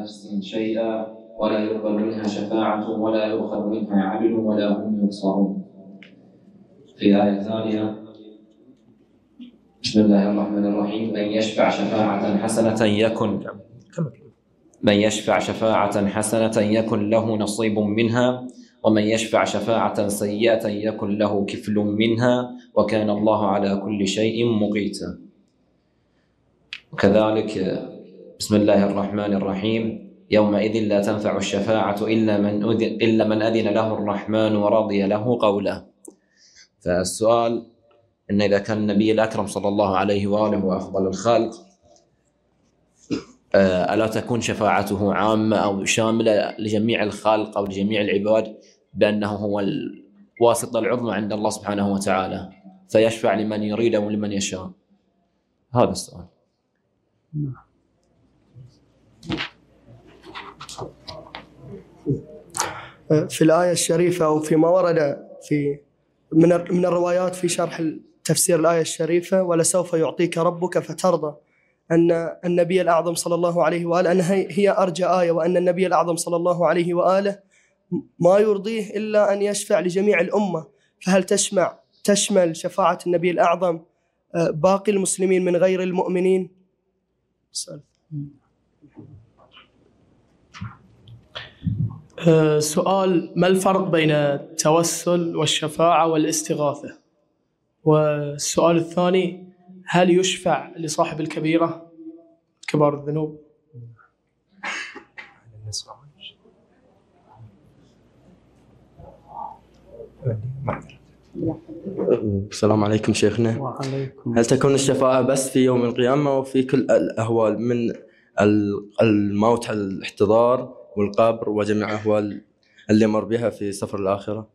نفس شيئا ولا يقبل منها شفاعة ولا يؤخذ منها عدل ولا هم ينصرون. في آية ثانية: بسم الله الرحمن الرحيم: من يشفع شفاعة حسنة يكن له نصيب منها ومن يشفع شفاعة سيئة يكن له كفل منها وكان الله على كل شيء مقيتا. وكذلك بسم الله الرحمن الرحيم: يومئذ لا تنفع الشفاعة إلا من أذن له الرحمن ورضي له قولا. فالسؤال إن إذا كان النبي الأكرم صلى الله عليه وآله وأفضل الخلق ألا تكون شفاعته عامة أو شاملة لجميع الخلق أو لجميع العباد، بأنه هو الواسطة العظمى عند الله سبحانه وتعالى فيشفع لمن يريد ولمن يشاء؟ هذا السؤال. في الآية الشريفة أو فيما ورد من الروايات في شرح تفسير الآية الشريفة: ولسوف يعطيك ربك فترضى، أن النبي الأعظم صلى الله عليه وآله أن هي أرجى آية، وأن النبي الأعظم صلى الله عليه وآله ما يرضيه إلا أن يشفع لجميع الأمة. فهل تشمل شفاعة النبي الأعظم باقي المسلمين من غير المؤمنين؟ سؤال: ما الفرق بين التوسل والشفاعة والاستغاثة؟ والسؤال الثاني: هل يشفع لصاحب الكبيرة كبار الذنوب؟ السلام عليكم شيخنا. وعليكم. هل تكون الشفاعة بس في يوم القيامة وفي كل الأهوال من الموت على الاحتضار والقبر وجميع أهوال اللي مر بها في سفر الآخرة؟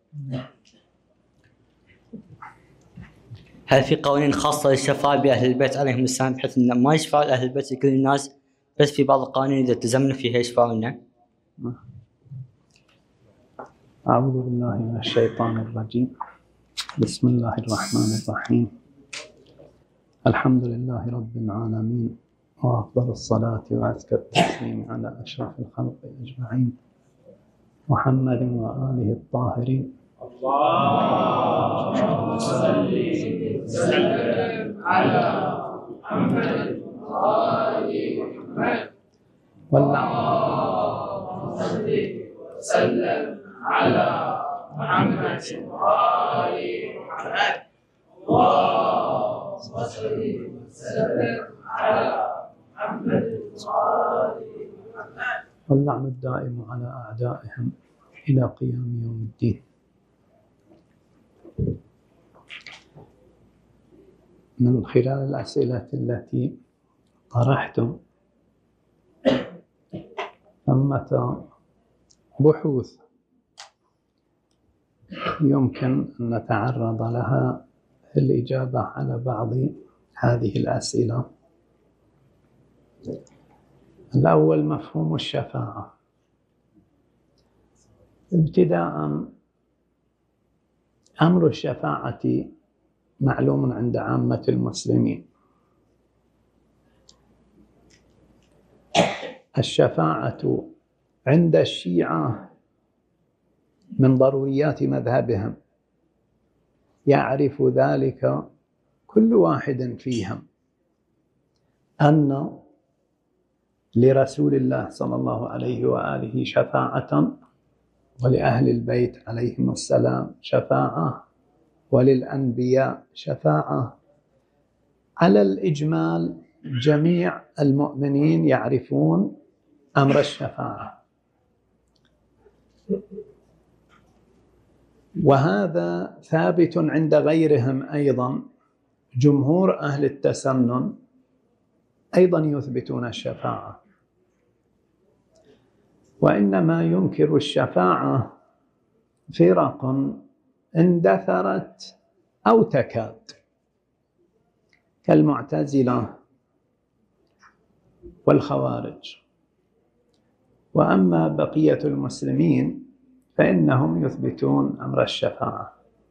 هل في قوانين خاصة للشفاعة بأهل البيت عليهم السلام بحيث أن ما يشفع أهل البيت لكل الناس، بس في بعض القوانين إذا التزمنا فيها يشفعون؟ أعوذ بالله من الشيطان الرجيم. بسم الله الرحمن الرحيم. الحمد لله رب العالمين، وأفضل الصلاة وأزكى التسليم على أشرف الخلق أجمعين محمد وآله الطاهرين. اللهم صل وسلم على محمد وآل محمد. اللهم صل وسلم على محمد وآل محمد. اللهم صل وسلم على محمد وآل محمد. واللعن الدائم على أعدائهم إلى قيام يوم الدين. من خلال الأسئلة التي طرحتم ثمة بحوث يمكن أن نتعرض لها في الإجابة على بعض هذه الأسئلة. الأول: مفهوم الشفاعة. ابتداء، أمر الشفاعة معلوم عند عامة المسلمين. الشفاعة عند الشيعة من ضروريات مذهبهم، يعرف ذلك كل واحد فيهم، أن لرسول الله صلى الله عليه وآله شفاعة، ولأهل البيت عليهم السلام شفاعة، وللأنبياء شفاعة. على الإجمال جميع المؤمنين يعرفون أمر الشفاعة، وهذا ثابت عند غيرهم أيضا. جمهور أهل التسنن أيضا يثبتون الشفاعة، وإنما ينكر الشفاعة فرق اندثرت أو تكاد، كالمعتزلة والخوارج. وأما بقية المسلمين فإنهم يثبتون أمر الشفاعة.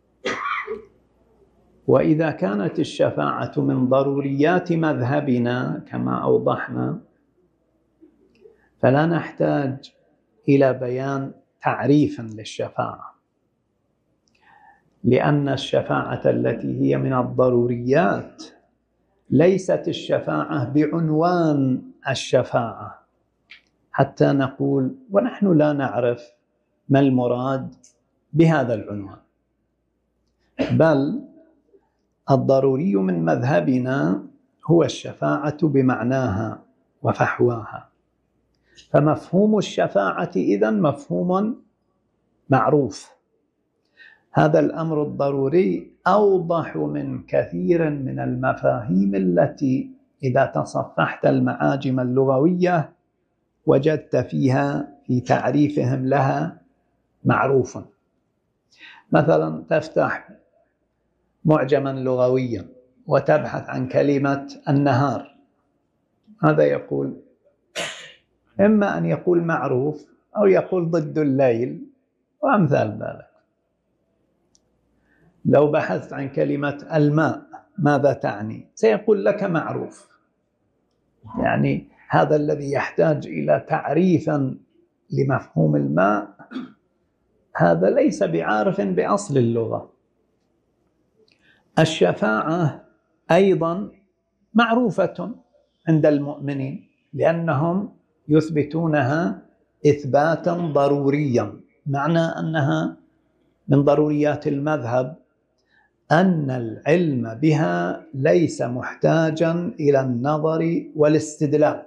وإذا كانت الشفاعة من ضروريات مذهبنا كما أوضحنا، فلا نحتاج إلى بيان تعريف للشفاعة، لأن الشفاعة التي هي من الضروريات ليست الشفاعة بعنوان الشفاعة حتى نقول ونحن لا نعرف ما المراد بهذا العنوان، بل الضروري من مذهبنا هو الشفاعة بمعناها وفحواها. فمفهوم الشفاعة إذن مفهوم معروف. هذا الأمر الضروري أوضح من كثير من المفاهيم التي إذا تصفحت المعاجم اللغوية وجدت فيها في تعريفهم لها معروف. مثلا تفتح معجما لغويا وتبحث عن كلمة النهار، هذا يقول إما أن يقول معروف أو يقول ضد الليل وأمثال ذلك. لو بحثت عن كلمة الماء ماذا تعني؟ سيقول لك معروف. يعني هذا الذي يحتاج إلى تعريف لمفهوم الماء هذا ليس بعارف بأصل اللغة. الشفاعة أيضا معروفة عند المؤمنين لأنهم يثبتونها إثباتا ضروريا، معنى أنها من ضروريات المذهب أن العلم بها ليس محتاجا إلى النظر والاستدلال،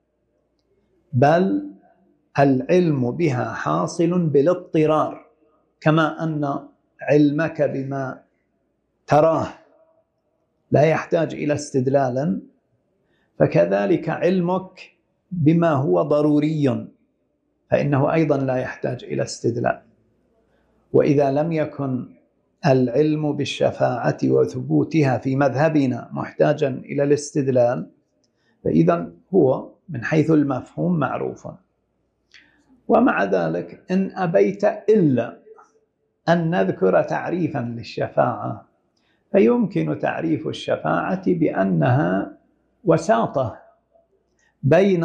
بل العلم بها حاصل بالاضطرار، كما أن علمك بما تراه لا يحتاج إلى استدلال، فكذلك علمك بما هو ضروري فإنه أيضا لا يحتاج إلى استدلال. وإذا لم يكن العلم بالشفاعة وثبوتها في مذهبنا محتاجا إلى الاستدلال فإذا هو من حيث المفهوم معروف. ومع ذلك إن أبيت إلا أن نذكر تعريفا للشفاعة فيمكن تعريف الشفاعة بأنها وساطة بين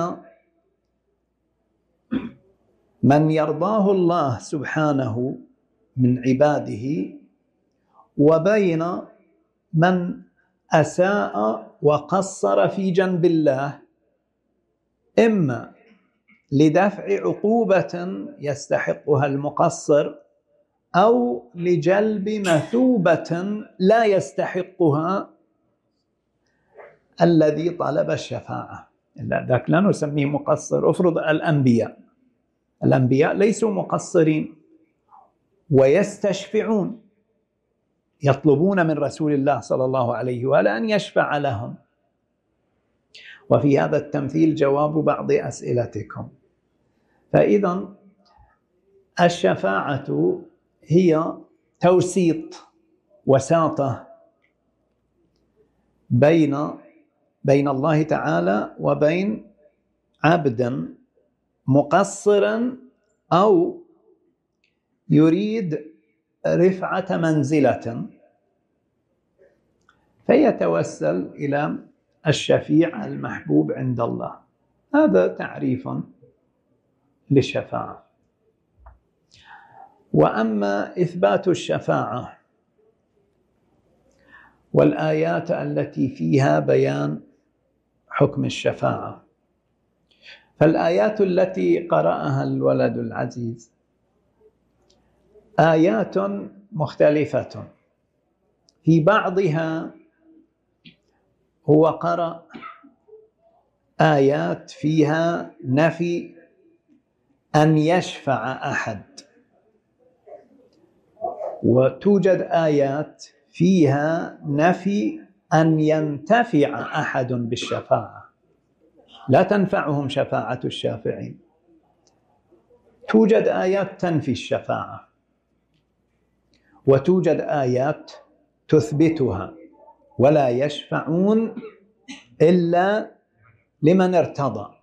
من يرضاه الله سبحانه من عباده وبين من أساء وقصر في جنب الله، إما لدفع عقوبة يستحقها المقصر أو لجلب مثوبة لا يستحقها الذي طلب الشفاعة. ذاك لا نسميه مقصر. أفرض الأنبياء ليسوا مقصرين ويستشفعون، يطلبون من رسول الله صلى الله عليه وآله أن يشفع لهم. وفي هذا التمثيل جواب بعض أسئلتكم. فإذا الشفاعة هي توسيط، وساطة بين الله تعالى وبين عبد مقصرا أو يريد رفعة منزلة فيتوسل إلى الشفيع المحبوب عند الله. هذا تعريف للشفاعة. وأما إثبات الشفاعة والآيات التي فيها بيان حكم الشفاعة، فالآيات التي قرأها الولد العزيز آيات مختلفة. في بعضها هو قرأ آيات فيها نفي أن يشفع أحد، وتوجد آيات فيها نفي أن ينتفع أحد بالشفاعة، لا تنفعهم شفاعة الشافعين. توجد آيات تنفي الشفاعة وتوجد آيات تثبتها، ولا يشفعون إلا لمن ارتضى.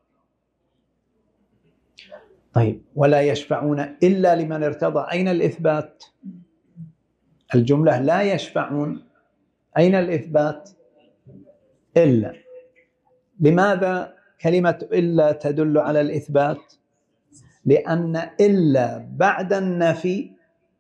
طيب، ولا يشفعون إلا لمن ارتضى، أين الإثبات؟ الجملة لا يشفعون، أين الإثبات؟ إلا. لماذا كلمة إلا تدل على الإثبات؟ لأن إلا بعد النفي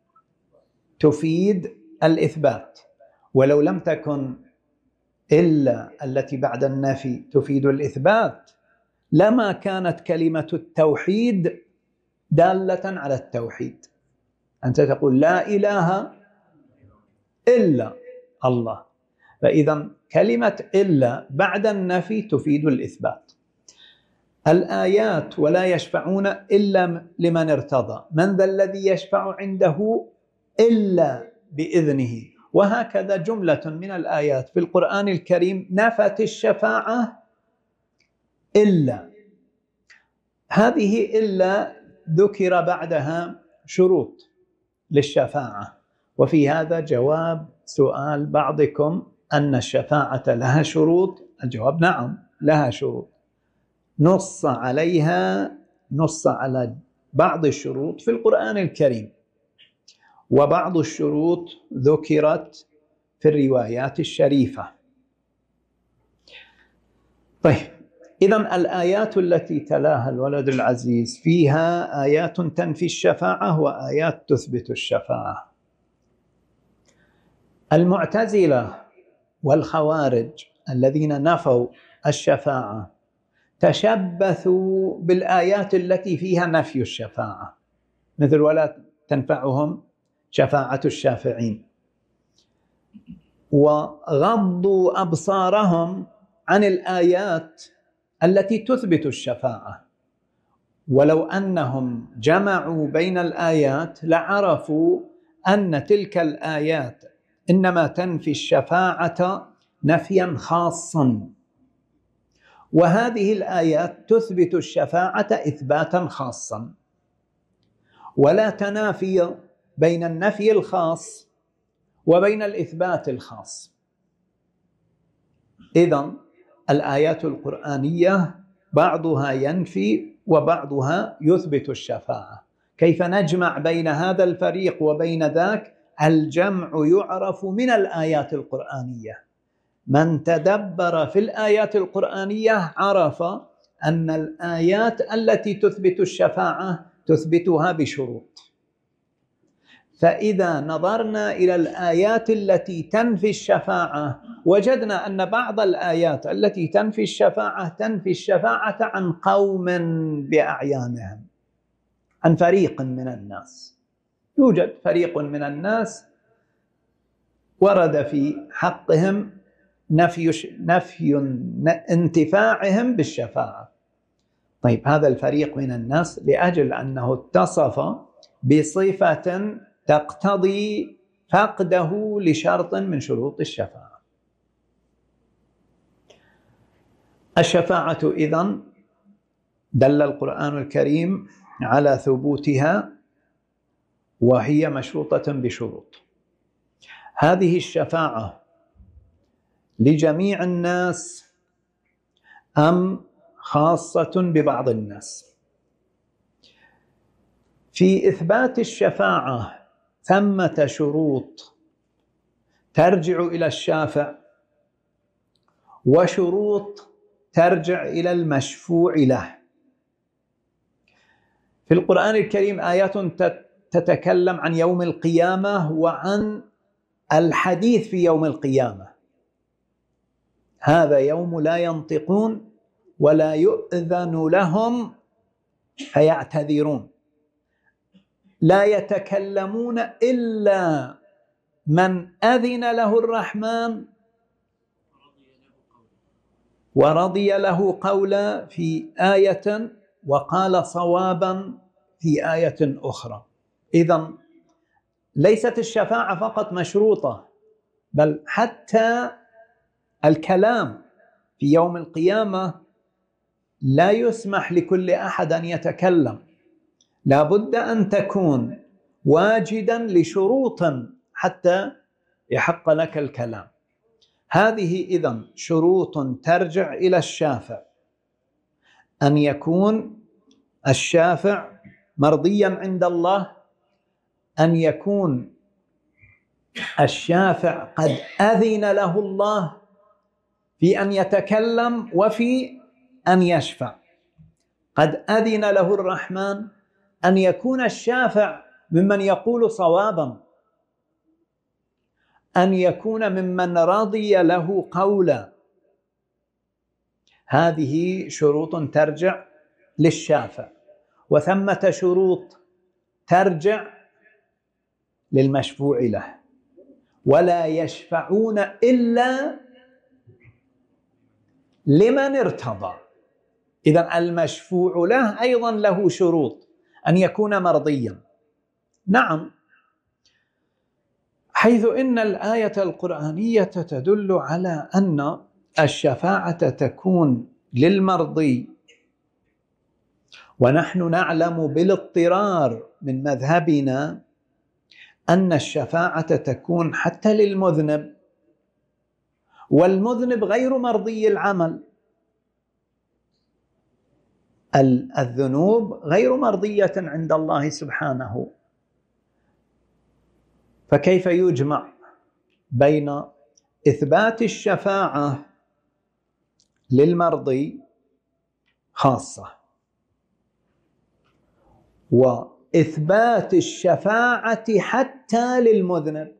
تفيد الإثبات، ولو لم تكن إلا التي بعد النفي تفيد الإثبات لما كانت كلمة التوحيد دالة على التوحيد. أنت تقول لا إله إلا الله، فإذا كلمة إلا بعد النفي تفيد الإثبات. الآيات ولا يشفعون إلا لمن ارتضى، من ذا الذي يشفع عنده إلا بإذنه، وهكذا جملة من الآيات في القرآن الكريم نفت الشفاعة إلا. هذه إلا ذكر بعدها شروط للشفاعة، وفي هذا جواب سؤال بعضكم أن الشفاعة لها شروط. الجواب نعم لها شروط، نص على بعض الشروط في القرآن الكريم، وبعض الشروط ذكرت في الروايات الشريفة. طيب، إذن الآيات التي تلاها الولد العزيز فيها آيات تنفي الشفاعة وآيات تثبت الشفاعة. المعتزلة والخوارج الذين نفوا الشفاعة تشبثوا بالآيات التي فيها نفي الشفاعة، مثل ولا تنفعهم شفاعة الشافعين، وغضوا أبصارهم عن الآيات التي تثبت الشفاعة، ولو أنهم جمعوا بين الآيات لعرفوا أن تلك الآيات إنما تنفي الشفاعة نفيا خاصا، وهذه الآيات تثبت الشفاعة إثباتا خاصا، ولا تنافي بين النفي الخاص وبين الإثبات الخاص. إذن الآيات القرآنية بعضها ينفي وبعضها يثبت الشفاعة. كيف نجمع بين هذا الفريق وبين ذاك؟ الجمع يعرف من الآيات القرآنية. من تدبر في الآيات القرآنية عرف أن الآيات التي تثبت الشفاعة تثبتها بشروط. فإذا نظرنا إلى الآيات التي تنفي الشفاعة وجدنا أن بعض الآيات التي تنفي الشفاعة عن قوم بأعيانهم، عن فريق من الناس. يوجد فريق من الناس ورد في حقهم نفي انتفاعهم بالشفاعة. طيب، هذا الفريق من الناس لأجل أنه اتصف بصفة تقتضي فقده لشرط من شروط الشفاعة. الشفاعة إذن دل القرآن الكريم على ثبوتها، وهي مشروطة بشروط. هذه الشفاعة لجميع الناس أم خاصة ببعض الناس؟ في إثبات الشفاعة ثمة شروط ترجع إلى الشافع، وشروط ترجع إلى المشفوع له. في القرآن الكريم آيات تتكلم عن يوم القيامة وعن الحديث في يوم القيامة. هذا يوم لا ينطقون ولا يؤذن لهم فيعتذرون، لا يتكلمون إلا من أذن له الرحمن ورضي له قولا في آية، وقال صوابا في آية أخرى. إذن ليست الشفاعة فقط مشروطة، بل حتى الكلام في يوم القيامة لا يسمح لكل أحد أن يتكلم، لا بد أن تكون واجدا لشروط حتى يحق لك الكلام. هذه إذن شروط ترجع إلى الشافع، أن يكون الشافع مرضيا عند الله، أن يكون الشافع قد أذن له الله في أن يتكلم وفي أن يشفع قد أذن له الرحمن أن يكون الشافع ممن يقول صوابا، أن يكون ممن رضي له قولا. هذه شروط ترجع للشافع، وثمة شروط ترجع للمشفوع له. ولا يشفعون إلا لمن ارتضى. إذن المشفوع له أيضا له شروط، أن يكون مرضيا. نعم، حيث إن الآية القرآنية تدل على أن الشفاعة تكون للمرضي، ونحن نعلم بالاضطرار من مذهبنا أن الشفاعة تكون حتى للمذنب، والمذنب غير مرضي العمل. الذنوب غير مرضية عند الله سبحانه، فكيف يجمع بين إثبات الشفاعة للمرضي خاصة وإثبات الشفاعة حتى للمذنب؟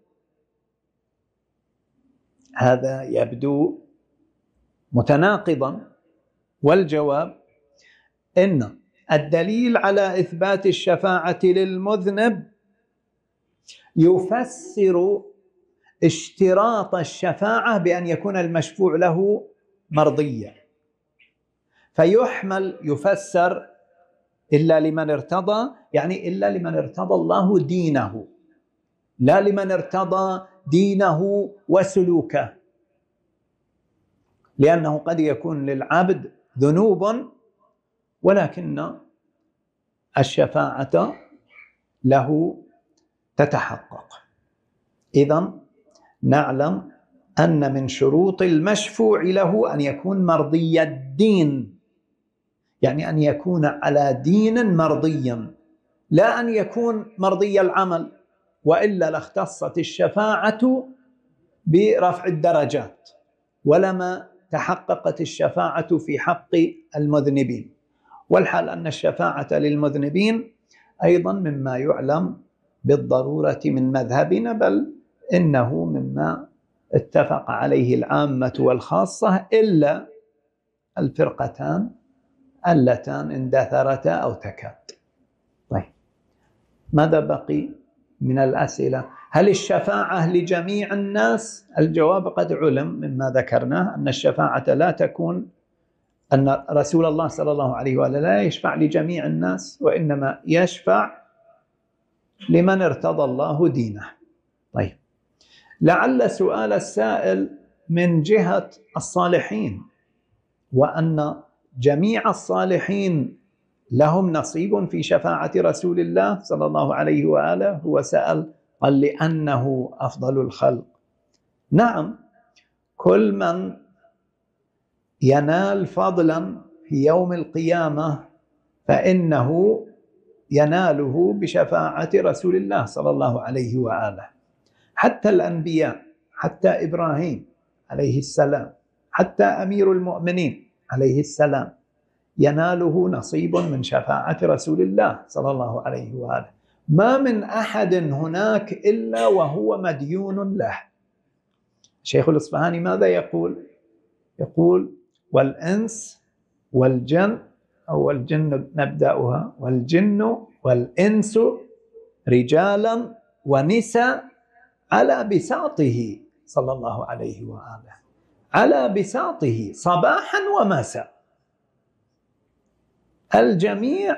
هذا يبدو متناقضا، والجواب إن الدليل على إثبات الشفاعة للمذنب يفسر اشتراط الشفاعة بأن يكون المشفوع له مرضيا، فيحمل يفسر إلا لمن ارتضى، يعني إلا لمن ارتضى الله دينه، لا لمن ارتضى دينه وسلوكه، لأنه قد يكون للعبد ذنوب ولكن الشفاعة له تتحقق. إذن نعلم أن من شروط المشفوع له أن يكون مرضي الدين، يعني أن يكون على دين مرضيا، لا أن يكون مرضي العمل، وإلا لاختصت الشفاعة برفع الدرجات ولما تحققت الشفاعة في حق المذنبين. والحال أن الشفاعة للمذنبين أيضا مما يعلم بالضرورة من مذهبنا، بل إنه مما اتفق عليه العامة والخاصة إلا الفرقتان اللتان اندثرتا أو تكاد. طيب، ماذا بقي من الأسئلة؟ هل الشفاعة لجميع الناس؟ الجواب قد علم مما ذكرناه أن الشفاعة لا تكون، أن رسول الله صلى الله عليه وآله لا يشفع لجميع الناس، وإنما يشفع لمن ارتضى الله دينه. طيب، لعل سؤال السائل من جهة الصالحين، وأن جميع الصالحين لهم نصيب في شفاعة رسول الله صلى الله عليه وآله. هو سأل قال لأنه أفضل الخلق. نعم، كل من ينال فضلا في يوم القيامة فإنه يناله بشفاعة رسول الله صلى الله عليه وآله. حتى الأنبياء، حتى إبراهيم عليه السلام، حتى أمير المؤمنين عليه السلام يناله نصيب من شفاعة رسول الله صلى الله عليه وآله. ما من أحد هناك إلا وهو مديون له. الشيخ الإصفهاني ماذا يقول؟ يقول: والإنس والجن، أو الجن نبدأها، والجن والإنس رجالا ونساء على بساطه صلى الله عليه وآله، على بساطه صباحا ومساء، الجميع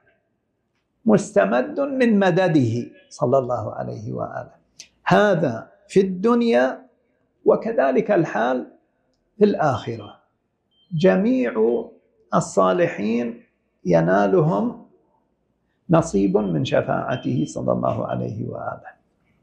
مستمد من مدده صلى الله عليه وآله. هذا في الدنيا، وكذلك الحال في الآخرة. جميع الصالحين ينالهم نصيب من شفاعته صلى الله عليه وآله.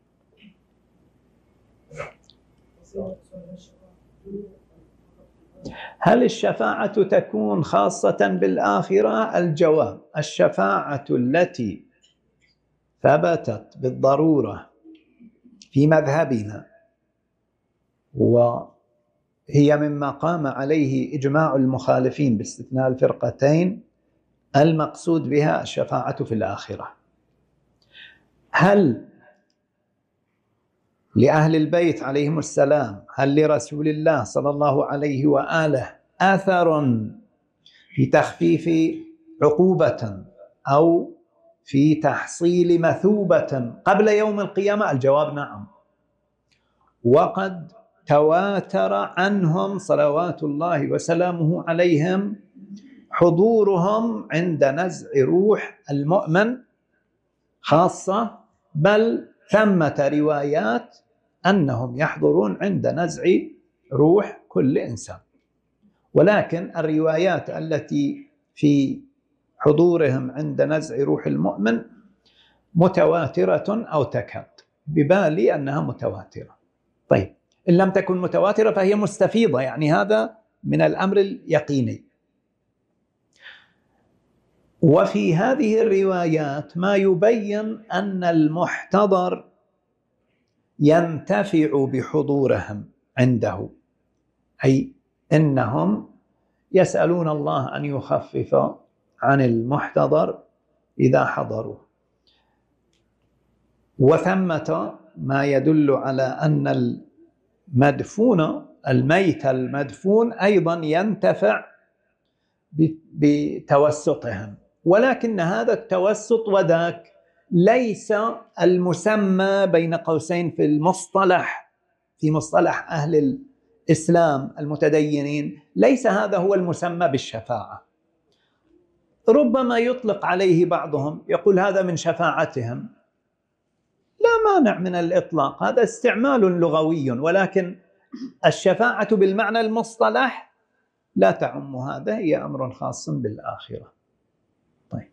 هل الشفاعة تكون خاصة بالآخرة؟ الجواب: الشفاعة التي ثبتت بالضرورة في مذهبنا هي مما قام عليه إجماع المخالفين باستثناء الفرقتين، المقصود بها الشفاعة في الآخرة. هل لأهل البيت عليهم السلام، هل لرسول الله صلى الله عليه وآله أثر في تخفيف عقوبة أو في تحصيل مثوبة قبل يوم القيامة؟ الجواب نعم، وقد تواتر عنهم صلوات الله وسلامه عليهم حضورهم عند نزع روح المؤمن خاصة، بل ثمة روايات أنهم يحضرون عند نزع روح كل إنسان. ولكن الروايات التي في حضورهم عند نزع روح المؤمن متواترة أو تكاد، ببالي أنها متواترة. طيب إن لم تكن متواترة فهي مستفيضة، يعني هذا من الأمر اليقيني. وفي هذه الروايات ما يبين أن المحتضر ينتفع بحضورهم عنده، أي إنهم يسألون الله أن يخفف عن المحتضر إذا حضروا. وثمة ما يدل على أن المدفون، الميت المدفون أيضا ينتفع بتوسطهم، ولكن هذا التوسط وذاك ليس المسمى بين قوسين في المصطلح، في مصطلح أهل الإسلام المتدينين، ليس هذا هو المسمى بالشفاعة. ربما يطلق عليه بعضهم، يقول هذا من شفاعتهم، لا مانع من الإطلاق، هذا استعمال لغوي، ولكن الشفاعة بالمعنى المصطلح لا تعم هذا، هي أمر خاص بالآخرة. طيب.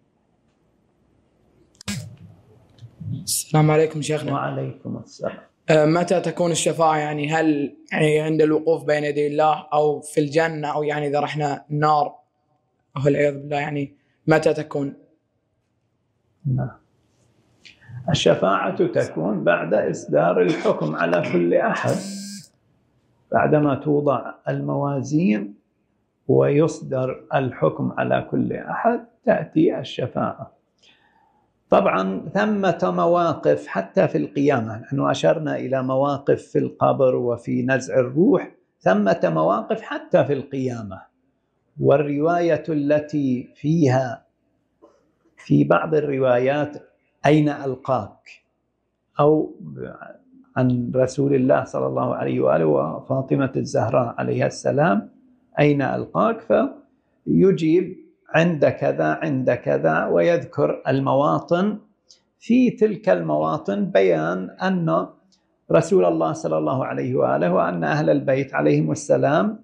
السلام عليكم شيخنا. وعليكم السلام. متى تكون الشفاعة؟ يعني هل يعني عند الوقوف بين يدي الله، أو في الجنة، أو يعني إذا رحنا النار والعياذ بالله، يعني متى تكون؟ نعم. الشفاعة تكون بعد إصدار الحكم على كل أحد، بعدما توضع الموازين ويصدر الحكم على كل أحد تأتي الشفاعة. طبعا ثمة مواقف حتى في القيامة، نحن أشرنا إلى مواقف في القبر وفي نزع الروح، ثمة مواقف حتى في القيامة. والرواية التي فيها في بعض الروايات أين ألقاك، أو عن رسول الله صلى الله عليه وآله وفاطمة الزهراء عليها السلام أين ألقاك، فيجيب عند كذا عند كذا، ويذكر المواطن. في تلك المواطن بيان أن رسول الله صلى الله عليه وآله وأن أهل البيت عليهم السلام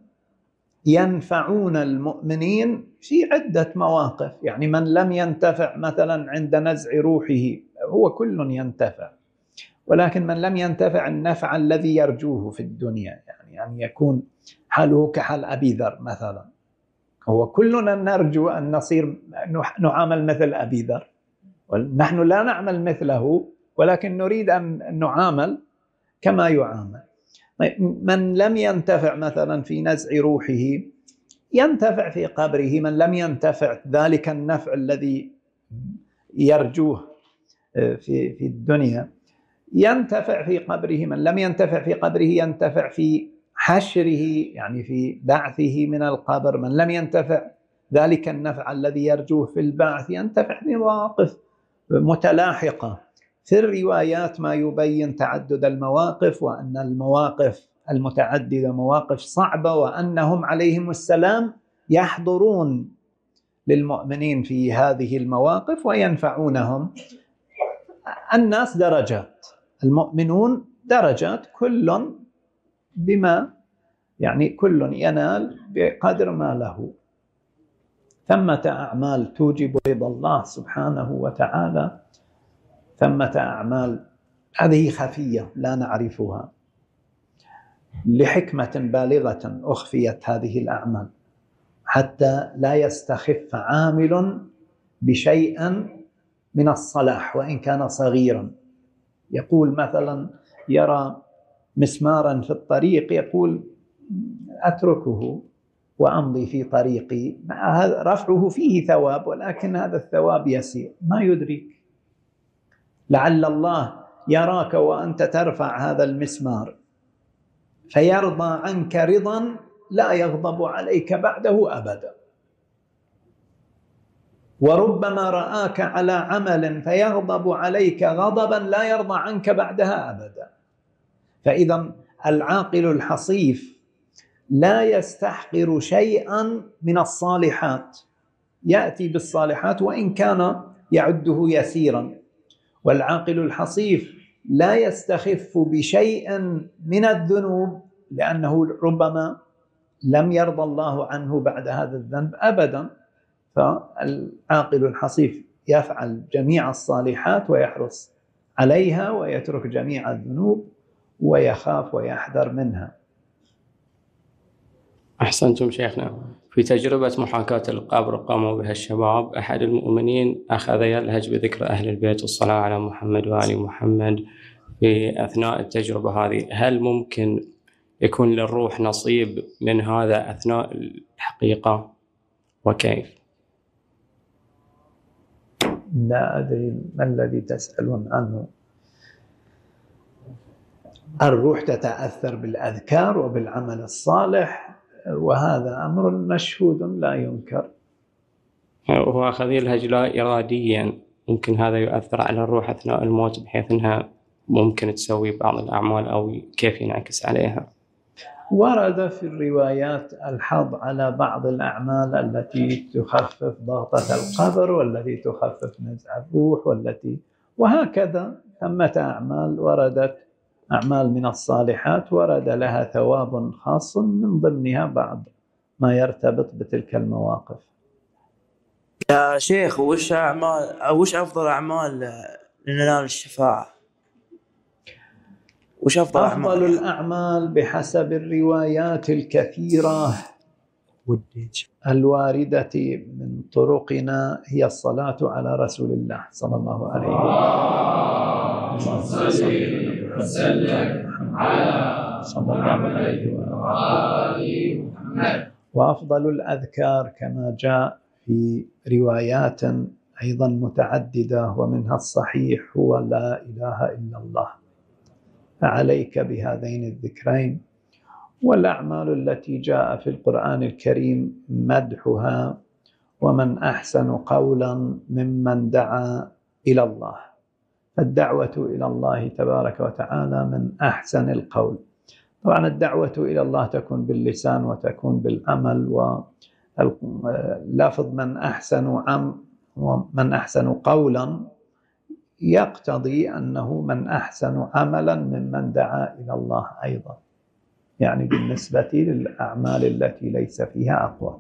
ينفعون المؤمنين في عدة مواقف. يعني من لم ينتفع مثلا عند نزع روحه، هو كل ينتفع، ولكن من لم ينتفع النفع الذي يرجوه في الدنيا، يعني أن يكون حاله كحال أبي ذر مثلا، هو كلنا نرجو أن نصير نعامل مثل أبي ذر، ونحن لا نعمل مثله، ولكن نريد أن نعامل كما يعامل. من لم ينتفع مثلا في نزع روحه ينتفع في قبره، من لم ينتفع ذلك النفع الذي يرجوه في الدنيا ينتفع في قبره، من لم ينتفع في قبره ينتفع في حشره، يعني في بعثه من القبر، من لم ينتفع ذلك النفع الذي يرجوه في البعث ينتفع في مواقف متلاحقة. في الروايات ما يبين تعدد المواقف، وأن المواقف المتعددة مواقف صعبة، وأنهم عليهم السلام يحضرون للمؤمنين في هذه المواقف وينفعونهم. الناس درجات، المؤمنون درجات، كل بما يعني كل ينال بقدر ما له. ثمة أعمال توجب رضا الله سبحانه وتعالى، ثمة أعمال هذه خفية لا نعرفها، لحكمة بالغة أخفيت هذه الأعمال حتى لا يستخف عامل بشيء من الصلاح وإن كان صغيرا. يقول مثلا يرى مسمارا في الطريق، يقول أتركه وأمضي في طريقي. رفعه فيه ثواب، ولكن هذا الثواب يسير، ما يدرك. لعل الله يراك وأنت ترفع هذا المسمار فيرضى عنك رضا لا يغضب عليك بعده أبدا، وربما رآك على عمل فيغضب عليك غضبا لا يرضى عنك بعدها أبدا. فإذا العاقل الحصيف لا يستحقر شيئا من الصالحات، يأتي بالصالحات وإن كان يعده يسيرا، والعاقل الحصيف لا يستخف بشيء من الذنوب لأنه ربما لم يرضى الله عنه بعد هذا الذنب أبدا. فالعاقل الحصيف يفعل جميع الصالحات ويحرص عليها، ويترك جميع الذنوب ويخاف ويحذر منها. أحسنتم شيخنا. في تجربة محاكاة القبر قاموا بها الشباب، أحد المؤمنين أخذ يلهج بذكر أهل البيت والصلاة على محمد وآل محمد في أثناء التجربة هذه، هل ممكن يكون للروح نصيب من هذا أثناء الحقيقة وكيف؟ لا أدري ما الذي تسألون عنه. الروح تتأثر بالأذكار وبالعمل الصالح، وهذا أمر مشهود لا ينكر. وهو أخذ يلهج لا إراديا، ممكن هذا يؤثر على الروح أثناء الموت بحيث أنها ممكن تسوي بعض الأعمال أو كيف ينعكس عليها؟ ورد في الروايات الحظ على بعض الأعمال التي تخفف ضغطة القبر، والتي تخفف نزع الروح، وهكذا ثمة أعمال وردت، أعمال من الصالحات ورد لها ثواب خاص، من ضمنها بعض ما يرتبط بتلك المواقف. يا شيخ، وش أفضل أعمال لننال الشفاعة؟ وش أفضل الأعمال بحسب الروايات الكثيرة الواردة من طرقنا هي الصلاة على رسول الله صلى الله عليه وسلم على محمد وآل محمد. وأفضل الأذكار كما جاء في روايات أيضا متعددة ومنها الصحيح هو لا إله إلا الله، فعليك بهذين الذكرين. والأعمال التي جاء في القرآن الكريم مدحها، ومن أحسن قولا ممن دعا إلى الله، فالدعوة إلى الله تبارك وتعالى من أحسن القول. طبعا الدعوة إلى الله تكون باللسان وتكون بالعمل، ولفظ من أحسن قولا يقتضي أنه من أحسن عملا ممن دعا إلى الله أيضا، يعني بالنسبة للأعمال التي ليس فيها أقوى.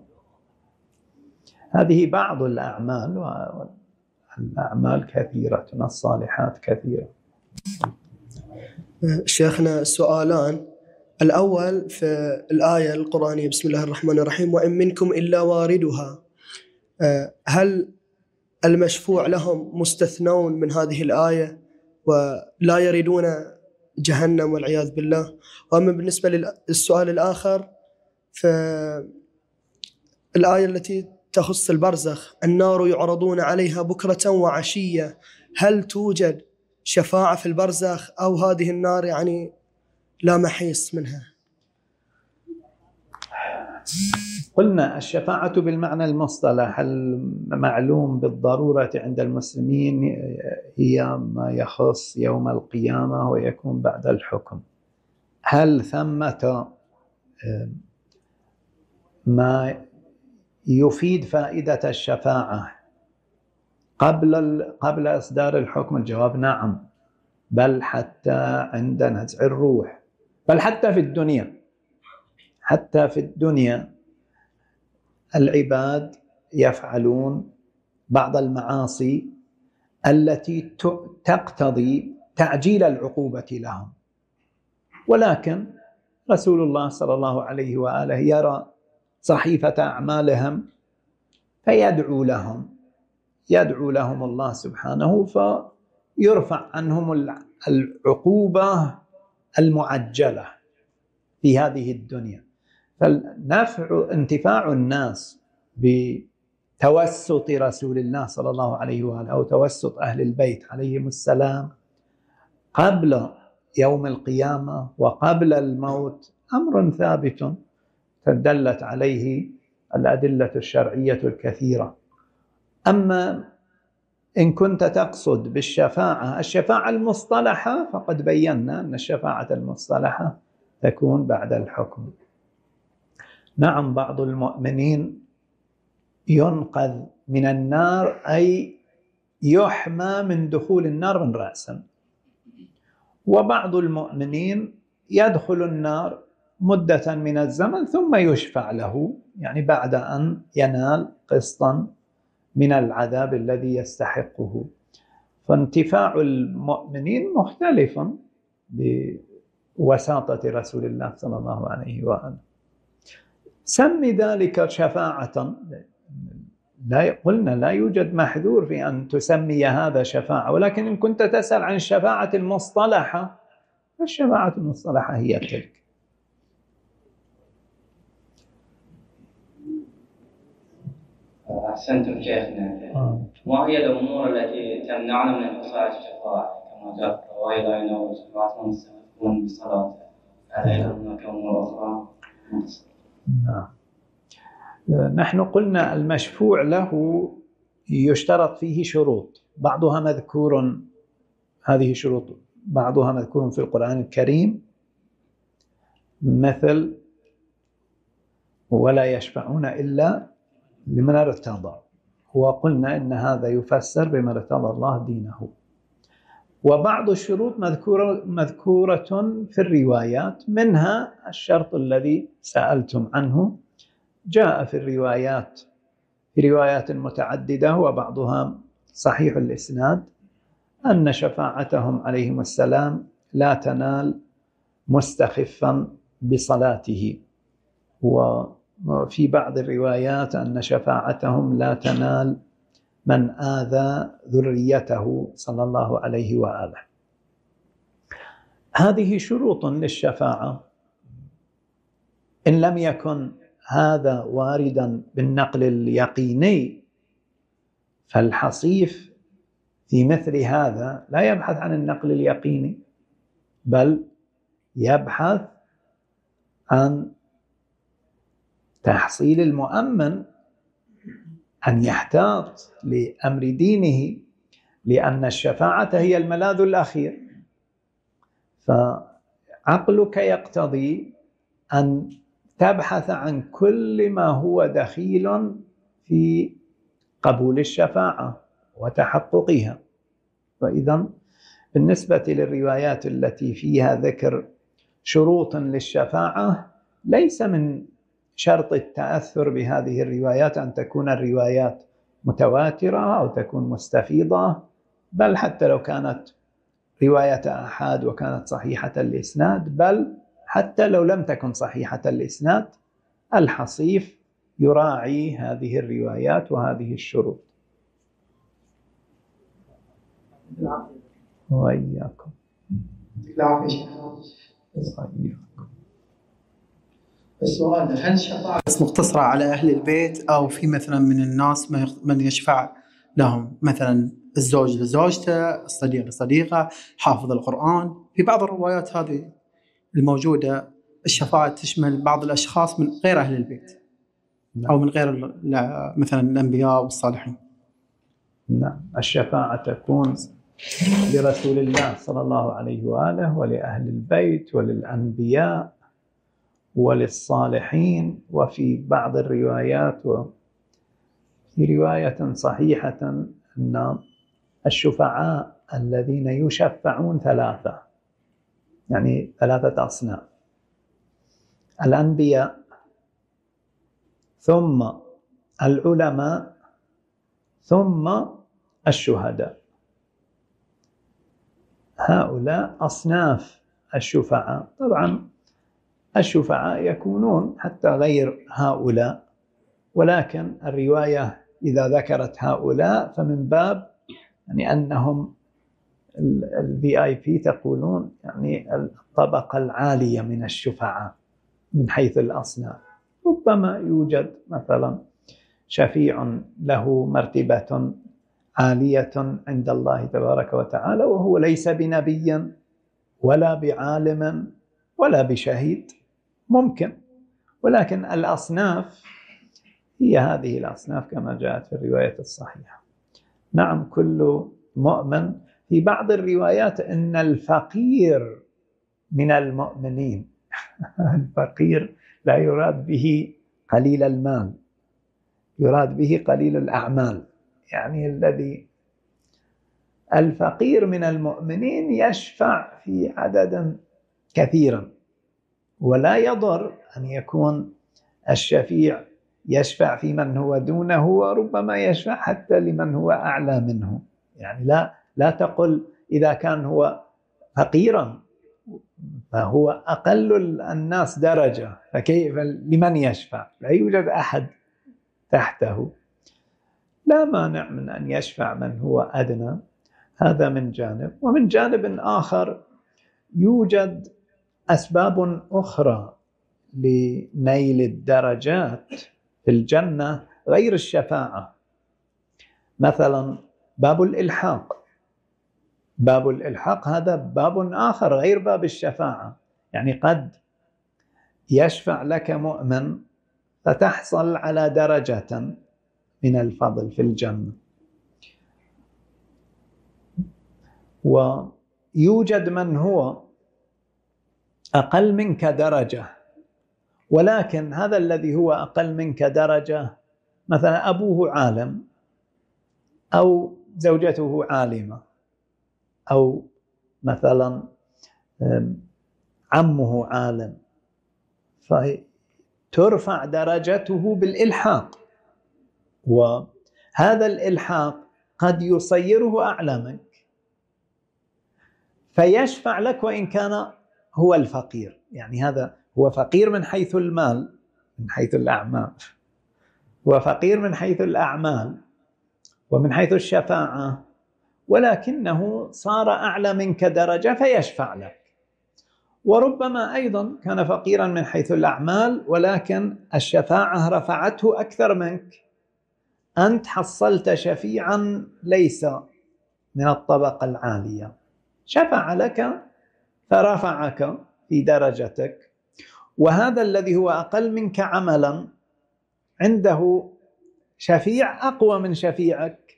هذه بعض الأعمال، والأعمال كثيرة، الصالحات كثيرة. شيخنا سؤالان. الأول في الآية القرآنية بسم الله الرحمن الرحيم وإن منكم إلا واردها، هل المشفوع لهم مستثنون من هذه الآية ولا يريدون جهنم والعياذ بالله؟ وأما بالنسبة للسؤال الآخر في الآية التي تخص البرزخ، النار يعرضون عليها بكرة وعشية، هل توجد شفاعة في البرزخ أو هذه النار يعني لا محيص منها؟ قلنا الشفاعة بالمعنى المصطلح المعلوم بالضرورة عند المسلمين هي ما يخص يوم القيامة ويكون بعد الحكم. هل ثمة ما يفيد فائدة الشفاعة قبل إصدار الحكم؟ الجواب نعم، بل حتى عند نزع الروح، بل حتى في الدنيا العباد يفعلون بعض المعاصي التي تقتضي تعجيل العقوبة لهم، ولكن رسول الله صلى الله عليه وآله يرى صحيفة أعمالهم فيدعو لهم الله سبحانه فيرفع عنهم العقوبة المعجلة في هذه الدنيا. انتفاع الناس بتوسط رسول الله صلى الله عليه وآله أو توسط أهل البيت عليهم السلام قبل يوم القيامة وقبل الموت أمر ثابت دلت عليه الأدلة الشرعية الكثيرة. أما إن كنت تقصد الشفاعة المصطلحة فقد بينا أن الشفاعة المصطلحة تكون بعد الحكم. نعم، بعض المؤمنين ينقذ من النار أي يحمى من دخول النار من رأسا، وبعض المؤمنين يدخل النار مدة من الزمن ثم يشفع له، يعني بعد أن ينال قسطا من العذاب الذي يستحقه. فانتفاع المؤمنين مختلف بوساطة رسول الله صلى الله عليه وآله. سمي ذلك شفاعة، قلنا لا يوجد محذور في أن تسمي هذا شفاعة، ولكن إن كنت تسأل عن الشفاعة المصطلحة فالشفاعة المصطلحة هي تلك. أحسنتم شيخنا. ما هي الأمور التي تمنعنا من حصول الشفاعة كما جاء في الرواية لا ينال الشفاعة المستحقون بصلاة؟ هل هناك أمور أخرى؟ نعم، نحن قلنا المشفوع له يشترط فيه شروط، بعضها مذكور، هذه شروط بعضها مذكور في القرآن الكريم، مثل ولا يشفعون إلا لمن ارتضى، وقلنا إن هذا يفسر بما ارتضى الله دينه. وبعض الشروط مذكورة في الروايات، منها الشرط الذي سألتم عنه، جاء في الروايات في روايات متعددة وبعضها صحيح الإسناد أن شفاعتهم عليهم السلام لا تنال مستخفا بصلاته، وفي بعض الروايات أن شفاعتهم لا تنال من آذى ذريته صلى الله عليه وآله. هذه شروط للشفاعة. إن لم يكن هذا واردا بالنقل اليقيني فالحصيف في مثل هذا لا يبحث عن النقل اليقيني، بل يبحث عن تحصيل المؤمن أن يحتاط لأمر دينه، لأن الشفاعة هي الملاذ الأخير. فعقلك يقتضي أن تبحث عن كل ما هو دخيل في قبول الشفاعة وتحققها. فإذا بالنسبة للروايات التي فيها ذكر شروط للشفاعة، ليس من شرط التأثر بهذه الروايات أن تكون الروايات متواترة أو تكون مستفيضة، بل حتى لو كانت رواية أحاد وكانت صحيحة الإسناد، بل حتى لو لم تكن صحيحة الإسناد، الحصيف يراعي هذه الروايات وهذه الشروط. وإياكم. السؤال: هل الشفاعة مقتصرة على أهل البيت، أو في مثلا من الناس من يشفع لهم، مثلا الزوج لزوجته، الصديق لصديقه، حافظ القرآن؟ في بعض الروايات هذه الموجودة الشفاعة تشمل بعض الأشخاص من غير أهل البيت أو من غير مثلا الأنبياء والصالحين. نعم، الشفاعة تكون لرسول الله صلى الله عليه وآله ولأهل البيت وللأنبياء وللصالحين. وفي بعض الروايات، وفي رواية صحيحة، أن الشفعاء الذين يشفعون ثلاثة، يعني ثلاثة أصناف: الأنبياء، ثم العلماء، ثم الشهداء. هؤلاء أصناف الشفعاء. طبعا الشفعاء يكونون حتى غير هؤلاء، ولكن الرواية إذا ذكرت هؤلاء فمن باب يعني أنهم VIP تقولون، يعني الطبقة العالية من الشفعاء من حيث الأصناف. ربما يوجد مثلا شفيع له مرتبة عالية عند الله تبارك وتعالى وهو ليس بنبي ولا بعالم ولا بشهيد، ممكن. ولكن الأصناف هي هذه الأصناف كما جاءت في الرواية الصحيحة. نعم كل مؤمن، في بعض الروايات أن الفقير من المؤمنين الفقير لا يراد به قليل المال، يراد به قليل الأعمال، يعني الذي الفقير من المؤمنين يشفع في عدد كثيرا، ولا يضر أن يكون الشفيع يشفع في من هو دونه وربما يشفع حتى لمن هو أعلى منه. يعني لا تقل إذا كان هو فقيرا فهو أقل الناس درجة فكيف لمن يشفع؟ لا يوجد أحد تحته. لا مانع من أن يشفع من هو أدنى، هذا من جانب. ومن جانب آخر يوجد أسباب أخرى لنيل الدرجات في الجنة غير الشفاعة، مثلا باب الإلحاق. باب الإلحاق هذا باب آخر غير باب الشفاعة، يعني قد يشفع لك مؤمن فتحصل على درجة من الفضل في الجنة. ويوجد من هو أقل منك درجة، ولكن هذا الذي هو أقل منك درجة مثلا أبوه عالم أو زوجته عالمة أو مثلا عمه عالم، فترفع درجته بالإلحاق، وهذا الإلحاق قد يصيره أعلى منك فيشفع لك وإن كان هو الفقير. يعني هذا هو فقير من حيث المال، من حيث الأعمال، وفقير من حيث الأعمال ومن حيث الشفاعة، ولكنه صار أعلى منك درجة فيشفع لك. وربما أيضا كان فقيرا من حيث الأعمال ولكن الشفاعة رفعته أكثر منك، أنت حصلت شفيعا ليس من الطبقة العالية، شفع لك فرفعك في درجتك. وهذا الذي هو أقل منك عملا عنده شفيع أقوى من شفيعك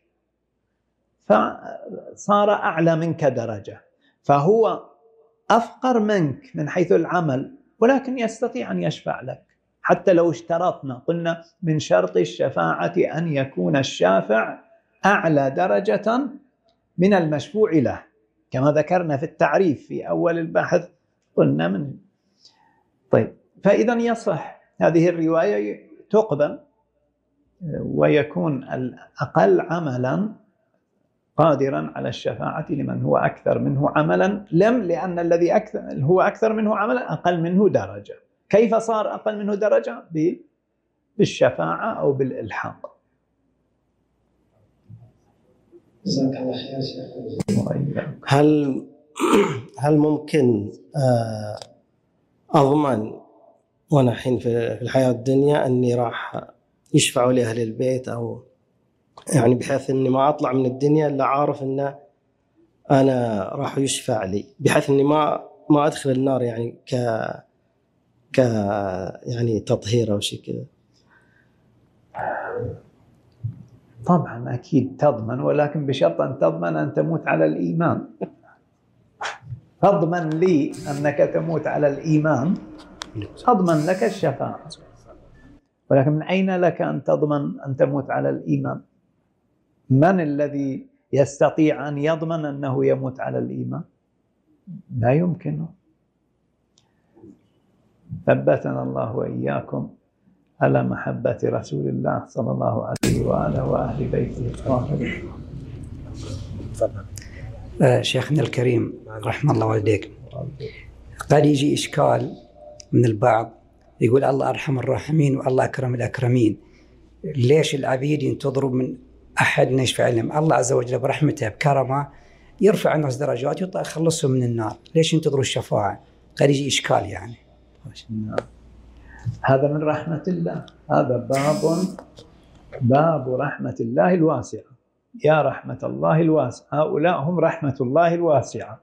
فصار أعلى منك درجة، فهو أفقر منك من حيث العمل ولكن يستطيع أن يشفع لك. حتى لو اشترطنا قلنا من شرط الشفاعة أن يكون الشافع أعلى درجة من المشفوع له، كما ذكرنا في التعريف في أول البحث قلنا من. طيب، فإذا يصح هذه الرواية تقبل ويكون الأقل عملا قادرا على الشفاعة لمن هو أكثر منه عملا، لأن الذي هو أكثر منه عملا أقل منه درجة. كيف صار أقل منه درجة؟ بالشفاعة أو بالإلحاق. جزاك الله خير شيخ. هل ممكن أضمن وأنا الحين في الحياة الدنيا أني راح يشفعوا لي أهل البيت، أو يعني بحيث أني ما أطلع من الدنيا إلا عارف أن أنا راح يشفع لي، بحيث أني ما أدخل النار يعني يعني تطهير أو شيء كذا؟ طبعا أكيد تضمن، ولكن بشرط أن تضمن أن تموت على الإيمان. تضمن لي أنك تموت على الإيمان أضمن لك الشفاعة، ولكن من أين لك أن تضمن أن تموت على الإيمان؟ من الذي يستطيع أن يضمن أنه يموت على الإيمان؟ لا يمكنه. ثبتنا الله وإياكم على محبة رسول الله صلى الله عليه وآله وأهل بيته الطاهرين. شيخنا الكريم رحمه الله والديك، قد يجي إشكال من البعض يقول الله أرحم الراحمين والله أكرم الأكرمين، ليش العبيد ينتظروا من أحد يشفع لهم؟ الله عز وجل برحمته بكرمه يرفع الناس درجات يخلصهم من النار، ليش ينتظروا الشفاعة؟ قد يجي إشكال يعني. هذا من رحمة الله، هذا باب رحمة الله الواسعة. يا رحمة الله الواسعة، هؤلاء هم رحمة الله الواسعة.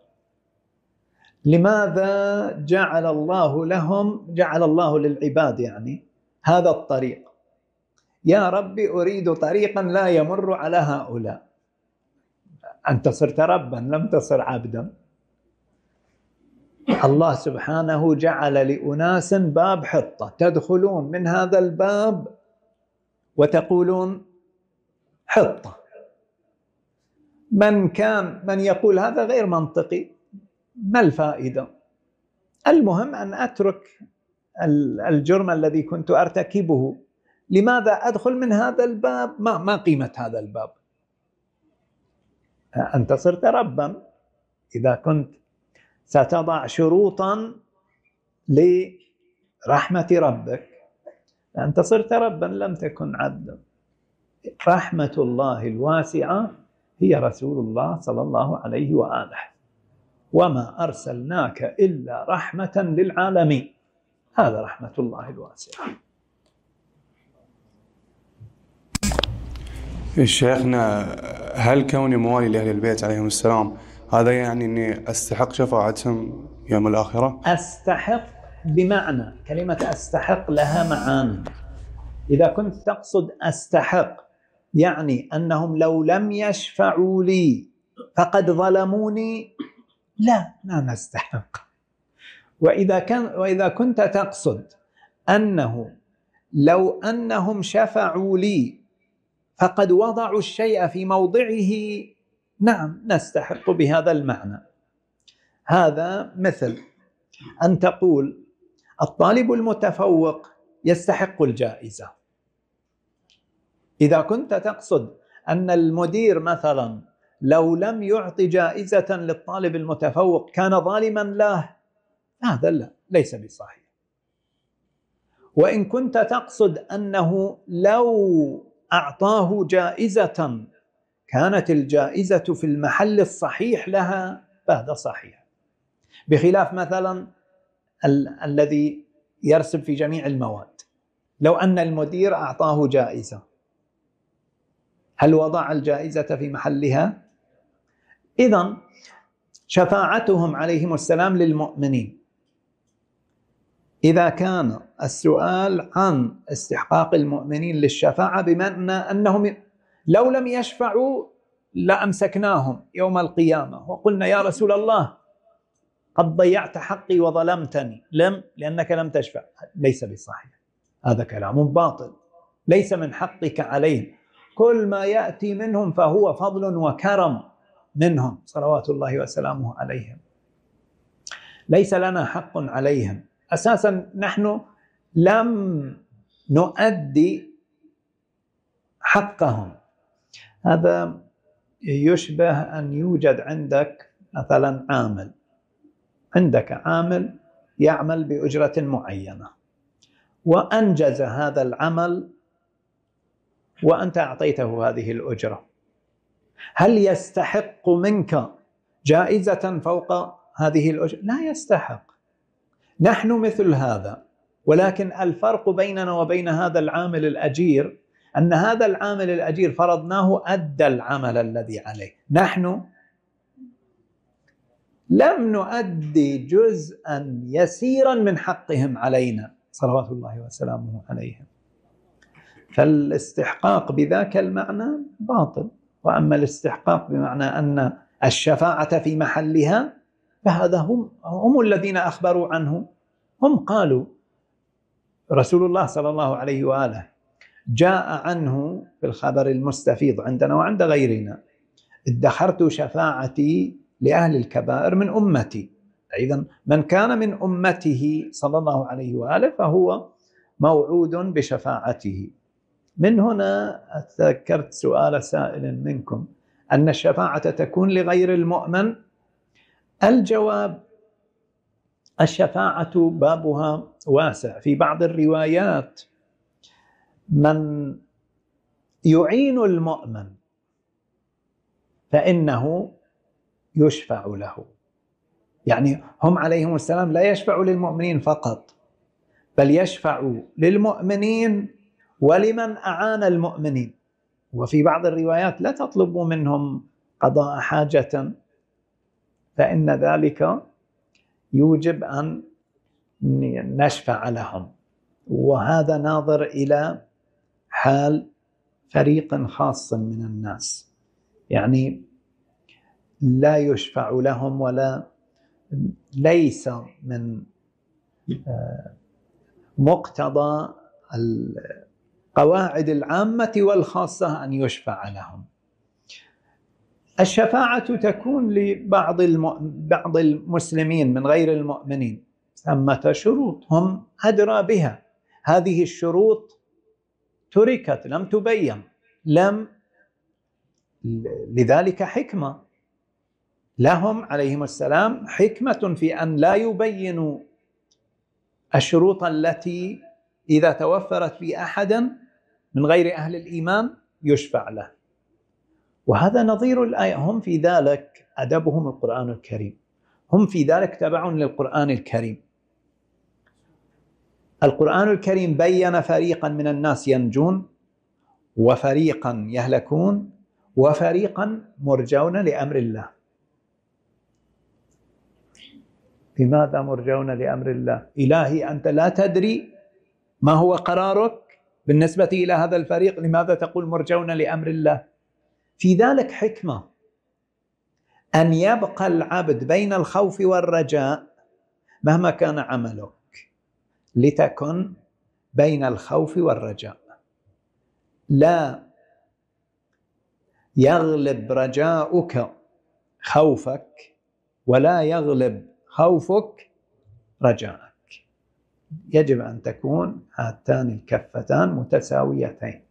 لماذا جعل الله للعباد يعني هذا الطريق؟ يا ربي أريد طريقا لا يمر على هؤلاء. أنت صرت ربا لم تصر عبدا. الله سبحانه جعل لأناس باب حطة، تدخلون من هذا الباب وتقولون حطة. من يقول هذا غير منطقي، ما الفائدة؟ المهم أن أترك الجرم الذي كنت أرتكبه. لماذا أدخل من هذا الباب؟ ما قيمة هذا الباب؟ أنت صرت ربا، إذا كنت ستضع شروطا لرحمة ربك، أنت صرت ربا لم تكن عبدا. رحمة الله الواسعة هي رسول الله صلى الله عليه وآله، وما أرسلناك إلا رحمة للعالمين. هذا رحمة الله الواسعة. شيخنا، هل كوني موالي لأهل البيت عليهم السلام هذا يعني أني أستحق شفاعتهم يوم الآخرة؟ أستحق بمعنى كلمة أستحق لها معاني. إذا كنت تقصد أستحق يعني أنهم لو لم يشفعوا لي فقد ظلموني، لا نستحق. وإذا كنت تقصد أنه لو أنهم شفعوا لي فقد وضعوا الشيء في موضعه، نعم نستحق بهذا المعنى. هذا مثل أن تقول الطالب المتفوق يستحق الجائزة. إذا كنت تقصد أن المدير مثلا لو لم يعطي جائزة للطالب المتفوق كان ظالما له، هذا ليس بصحيح. وإن كنت تقصد أنه لو أعطاه جائزة كانت الجائزة في المحل الصحيح لها، فهذا صحيح. بخلاف مثلا الذي يرسب في جميع المواد، لو أن المدير أعطاه جائزة هل وضع الجائزة في محلها؟ إذن شفاعتهم عليهم السلام للمؤمنين، إذا كان السؤال عن استحقاق المؤمنين للشفاعة بمعنى أنهم لو لم يشفعوا لأمسكناهم يوم القيامة وقلنا يا رسول الله قد ضيعت حقي وظلمتني، لأنك لم تشفع، ليس بصحيح. هذا كلام باطل، ليس من حقك عليهم. كل ما يأتي منهم فهو فضل وكرم منهم صلوات الله وسلامه عليهم، ليس لنا حق عليهم. أساسا نحن لم نؤدي حقهم. هذا يشبه أن يوجد عندك مثلا عندك عامل يعمل بأجرة معينة وأنجز هذا العمل وأنت أعطيته هذه الأجرة، هل يستحق منك جائزة فوق هذه الأجرة؟ لا يستحق. نحن مثل هذا، ولكن الفرق بيننا وبين هذا العامل الأجير أن هذا العامل الأجير فرضناه أدى العمل الذي عليه، نحن لم نؤدي جزءا يسيرا من حقهم علينا صلوات الله وسلامه عليهم. فالاستحقاق بذاك المعنى باطل. وأما الاستحقاق بمعنى أن الشفاعة في محلها فهذا هم الذين أخبروا عنه. هم قالوا رسول الله صلى الله عليه وآله جاء عنه في الخبر المستفيض عندنا وعند غيرنا: ادخرت شفاعتي لأهل الكبائر من أمتي. إذن من كان من أمته صلى الله عليه وآله فهو موعود بشفاعته. من هنا تذكرت سؤال سائل منكم أن الشفاعة تكون لغير المؤمن. الجواب: الشفاعة بابها واسع. في بعض الروايات من يعين المؤمن فإنه يشفع له، يعني هم عليهم السلام لا يشفع للمؤمنين فقط، بل يشفع للمؤمنين ولمن أعان المؤمنين. وفي بعض الروايات لا تطلبوا منهم قضاء حاجة، فإن ذلك يوجب أن نشفع لهم. وهذا ناظر إلى حال فريق خاص من الناس، يعني لا يشفع لهم ولا ليس من مقتضى القواعد العامة والخاصة أن يشفع لهم. الشفاعة تكون لبعض بعض المسلمين من غير المؤمنين، ثمة شروط هم أدرى بها. هذه الشروط تركت، لم تبين، لذلك حكمة لهم عليهم السلام، حكمة في أن لا يبينوا الشروط التي إذا توفرت في أحد من غير أهل الإيمان يشفع له. وهذا نظير الآية. هم في ذلك أدبهم القرآن الكريم، هم في ذلك تبع للقرآن الكريم. القرآن الكريم بين فريقا من الناس ينجون، وفريقا يهلكون، وفريقا مرجون لأمر الله. لماذا مرجون لأمر الله؟ إلهي أنت لا تدري ما هو قرارك بالنسبة إلى هذا الفريق، لماذا تقول مرجون لأمر الله؟ في ذلك حكمة أن يبقى العبد بين الخوف والرجاء مهما كان عملك، لتكن بين الخوف والرجاء، لا يغلب رجاؤك خوفك ولا يغلب خوفك رجاءك. يجب أن تكون هاتان الكفتان متساويتين.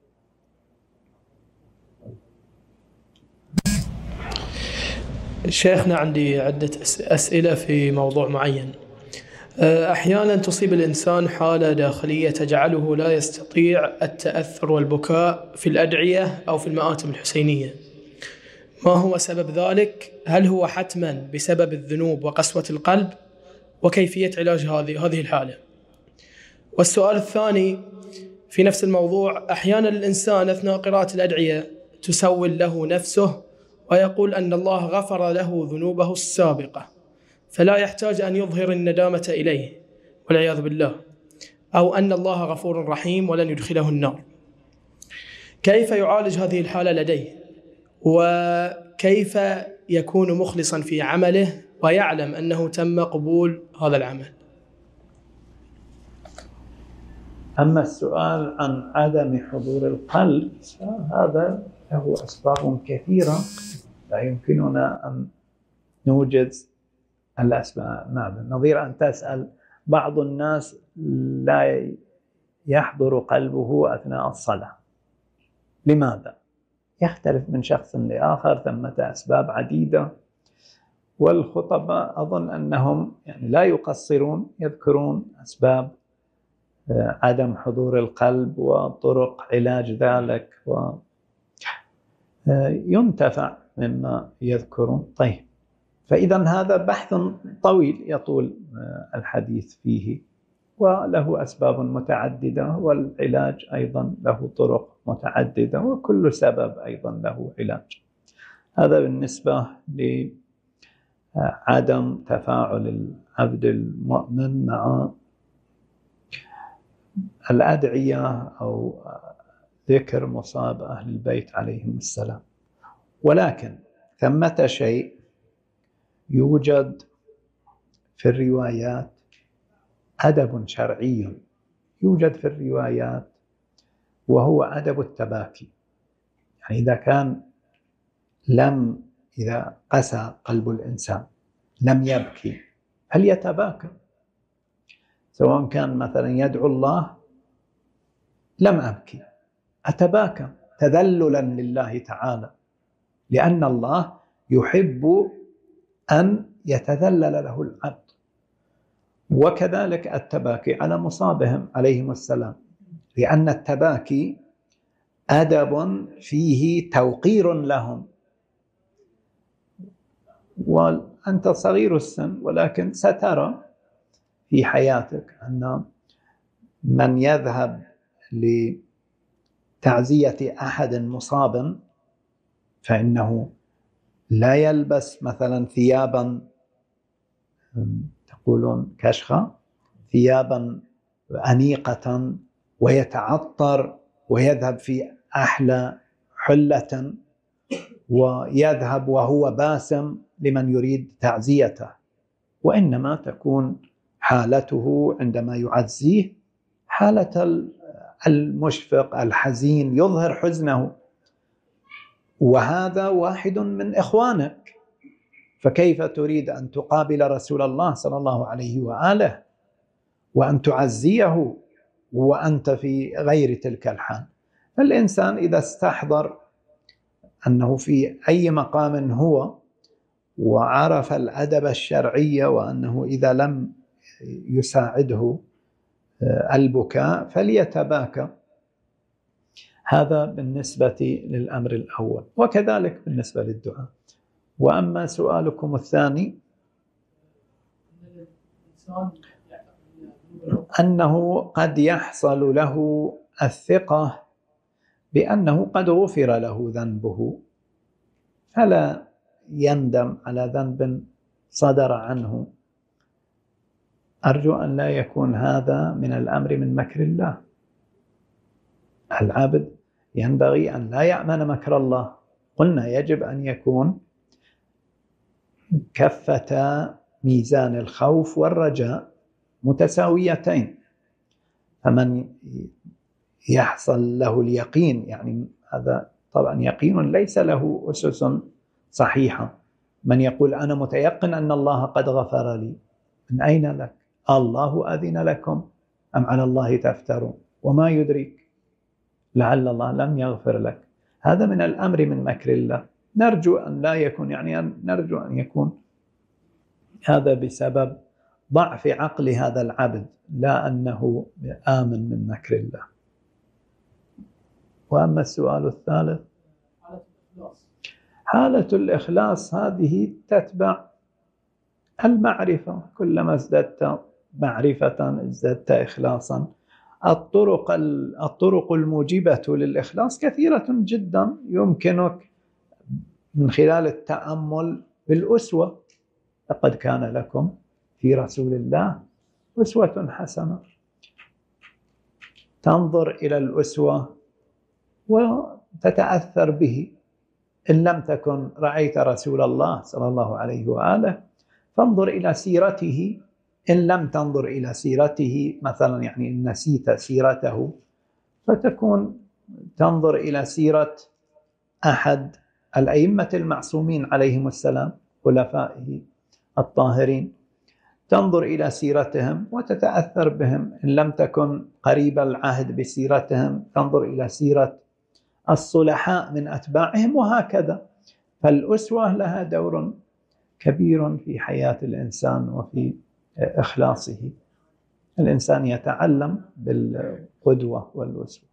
شيخنا عندي عدة أسئلة في موضوع معين. أحيانا تصيب الإنسان حالة داخلية تجعله لا يستطيع التأثر والبكاء في الأدعية أو في المآتم الحسينية، ما هو سبب ذلك؟ هل هو حتما بسبب الذنوب وقسوة القلب؟ وكيفية علاج هذه الحالة؟ والسؤال الثاني في نفس الموضوع، أحيانا الإنسان أثناء قراءة الأدعية تسول له نفسه ويقول أن الله غفر له ذنوبه السابقة فلا يحتاج أن يظهر الندامة إليه والعياذ بالله، أو أن الله غفور رحيم ولن يدخله النار. كيف يعالج هذه الحالة لديه؟ وكيف يكون مخلصا في عمله ويعلم أنه تم قبول هذا العمل؟ أما السؤال عن عدم حضور القلب هذا له أسباب كثيرة لا يمكننا أن نوجز الأسباب. نظير أن تسأل بعض الناس لا يحضر قلبه أثناء الصلاة، لماذا؟ يختلف من شخص لآخر، ثمة أسباب عديدة. والخطباء أظن أنهم يعني لا يقصرون، يذكرون أسباب عدم حضور القلب وطرق علاج ذلك، وينتفع مما يذكرون. طيب، فإذا هذا بحث طويل يطول الحديث فيه، وله أسباب متعددة، والعلاج أيضا له طرق متعددة، وكل سبب أيضا له علاج. هذا بالنسبة لعدم تفاعل العبد المؤمن مع الأدعية أو ذكر مصاب أهل البيت عليهم السلام. ولكن ثمة شيء يوجد في الروايات، أدب شرعي يوجد في الروايات، وهو أدب التباكي. يعني إذا قسى قلب الإنسان لم يبكي هل يتباكى؟ سواء كان مثلا يدعو الله لم أبكي، أتباكى تذللا لله تعالى، لأن الله يحب أن يتذلل له العبد. وكذلك التباكي على مصابهم عليهم السلام، لأن التباكي أدب فيه توقير لهم. وأنت صغير السن، ولكن سترى في حياتك أن من يذهب لتعزية أحد مصاب فإنه لا يلبس مثلا ثيابا تقولون كشخة، ثيابا أنيقة ويتعطر ويذهب في أحلى حلة ويذهب وهو باسم لمن يريد تعزيته، وإنما تكون حالته عندما يعزيه حالة المشفق الحزين يظهر حزنه، وهذا واحد من إخوانك، فكيف تريد أن تقابل رسول الله صلى الله عليه وآله وأن تعزيه وأنت في غير تلك الحال؟ الإنسان إذا استحضر أنه في أي مقام هو وعرف الأدب الشرعي وأنه إذا لم يساعده البكاء فليتباكى. هذا بالنسبة للأمر الأول، وكذلك بالنسبة للدعاء. وأما سؤالكم الثاني أنه قد يحصل له الثقة بأنه قد غفر له ذنبه فلا يندم على ذنب صدر عنه. أرجو أن لا يكون هذا من الأمر من مكر الله. العبد ينبغي أن لا يأمن مكر الله. قلنا يجب أن يكون كفة ميزان الخوف والرجاء متساويتين، فمن يحصل له اليقين، يعني هذا طبعا يقين ليس له أسس صحيحة، من يقول أنا متيقن أن الله قد غفر لي، من أين لك؟ الله أذن لكم أم على الله تفترون؟ وما يدريك لعل الله لم يغفر لك. هذا من الأمر من مكر الله. نرجو أن لا يكون، يعني نرجو أن يكون هذا بسبب ضعف عقل هذا العبد، لا أنه آمن من مكر الله. وأما السؤال الثالث حالة الإخلاص، هذه تتبع المعرفة، كلما ازددت معرفة ازددت إخلاصا. الطرق الموجبة للإخلاص كثيرة جدا، يمكنك من خلال التأمل بالأسوة. لقد كان لكم في رسول الله أسوة حسنة. تنظر إلى الأسوة وتتأثر به. إن لم تكن رأيت رسول الله صلى الله عليه وآله فانظر إلى سيرته. إن لم تنظر إلى سيرته مثلا، يعني إن نسيت سيرته، فتكون تنظر إلى سيرة أحد الأئمة المعصومين عليهم السلام، خلفائه الطاهرين، تنظر إلى سيرتهم وتتأثر بهم. إن لم تكن قريب العهد بسيرتهم تنظر إلى سيرة الصلحاء من أتباعهم، وهكذا. فالأسوة لها دور كبير في حياة الإنسان وفي إخلاصه. الإنسان يتعلم بالقدوة والأسوة.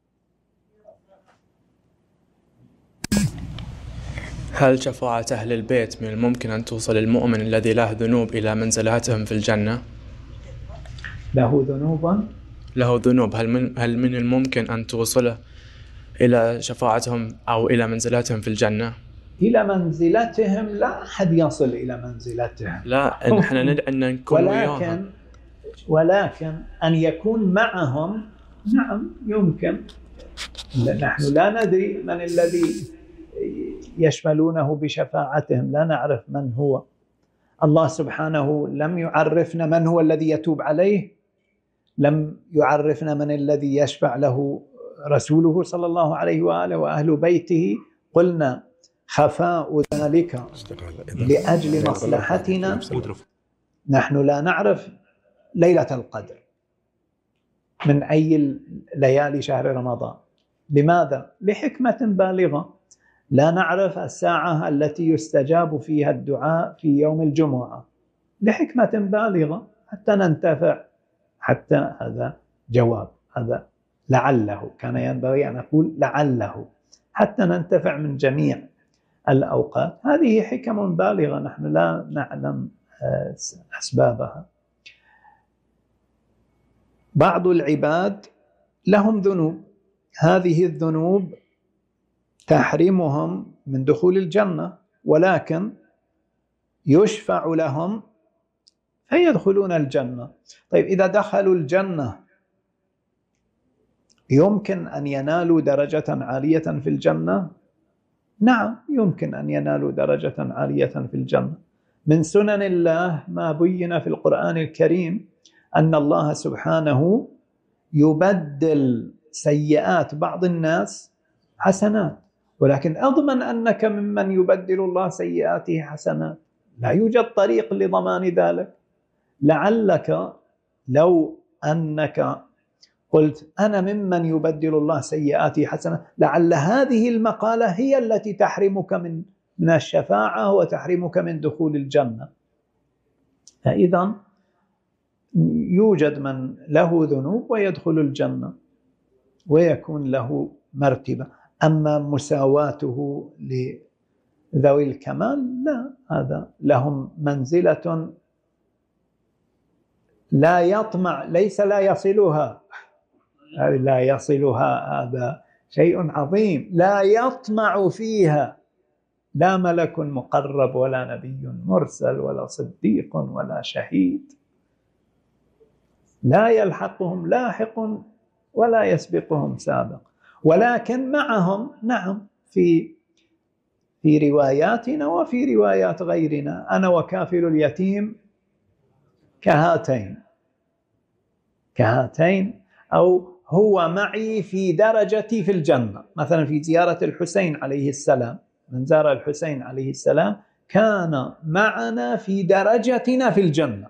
هل شفاعة أهل البيت من الممكن أن توصل المؤمن الذي له ذنوب إلى منزلتهم في الجنة؟ له ذنوب؟ له ذنوب، هل من الممكن أن توصله إلى شفاعتهم أو إلى منزلتهم في الجنة؟ إلى منزلتهم لا أحد يصل إلى منزلتهم، لا، نحن ندعي أن نكون وياهم، ولكن أن يكون معهم نعم يمكن. نحن لا ندري من الذي يشملونه بشفاعتهم، لا نعرف من هو. الله سبحانه لم يعرفنا من هو الذي يتوب عليه، لم يعرفنا من الذي يشفع له رسوله صلى الله عليه وآله وأهل بيته. قلنا خفاء ذلك لأجل مصلحتنا. نحن لا نعرف ليلة القدر من أي ليالي شهر رمضان. لماذا؟ لحكمة بالغة. لا نعرف الساعة التي يستجاب فيها الدعاء في يوم الجمعة، لحكمة بالغة حتى ننتفع. حتى هذا جواب، هذا لعله، كان ينبغي أن أقول لعله، حتى ننتفع من جميع الأوقات. هذه حكم بالغة نحن لا نعلم أسبابها. بعض العباد لهم ذنوب، هذه الذنوب تحرمهم من دخول الجنة، ولكن يشفع لهم فيدخلون الجنة. طيب إذا دخلوا الجنة يمكن أن ينالوا درجة عالية في الجنة؟ نعم، يمكن أن ينالوا درجة عالية في الجنة. من سنن الله ما بين في القرآن الكريم أن الله سبحانه يبدل سيئات بعض الناس حسنات، ولكن أضمن أنك ممن يبدل الله سيئاته حسنات؟ لا يوجد طريق لضمان ذلك. لعلك لو أنك قلت أنا ممن يبدل الله سيئاتي حسنة، لعل هذه المقالة هي التي تحرمك من الشفاعة وتحرمك من دخول الجنة. فإذا يوجد من له ذنوب ويدخل الجنة ويكون له مرتبة، أما مساواته لذوي الكمال لا، هذا لهم منزلة لا يطمع، ليس لا يصلها، لا يصلها هذا شيء عظيم، لا يطمع فيها لا ملك مقرب ولا نبي مرسل ولا صديق ولا شهيد، لا يلحقهم لاحق ولا يسبقهم سابق. ولكن معهم نعم في رواياتنا وفي روايات غيرنا أنا وكافل اليتيم كهاتين، أو هو معي في درجتي في الجنة. مثلا في زيارة الحسين عليه السلام، من زار الحسين عليه السلام كان معنا في درجتنا في الجنة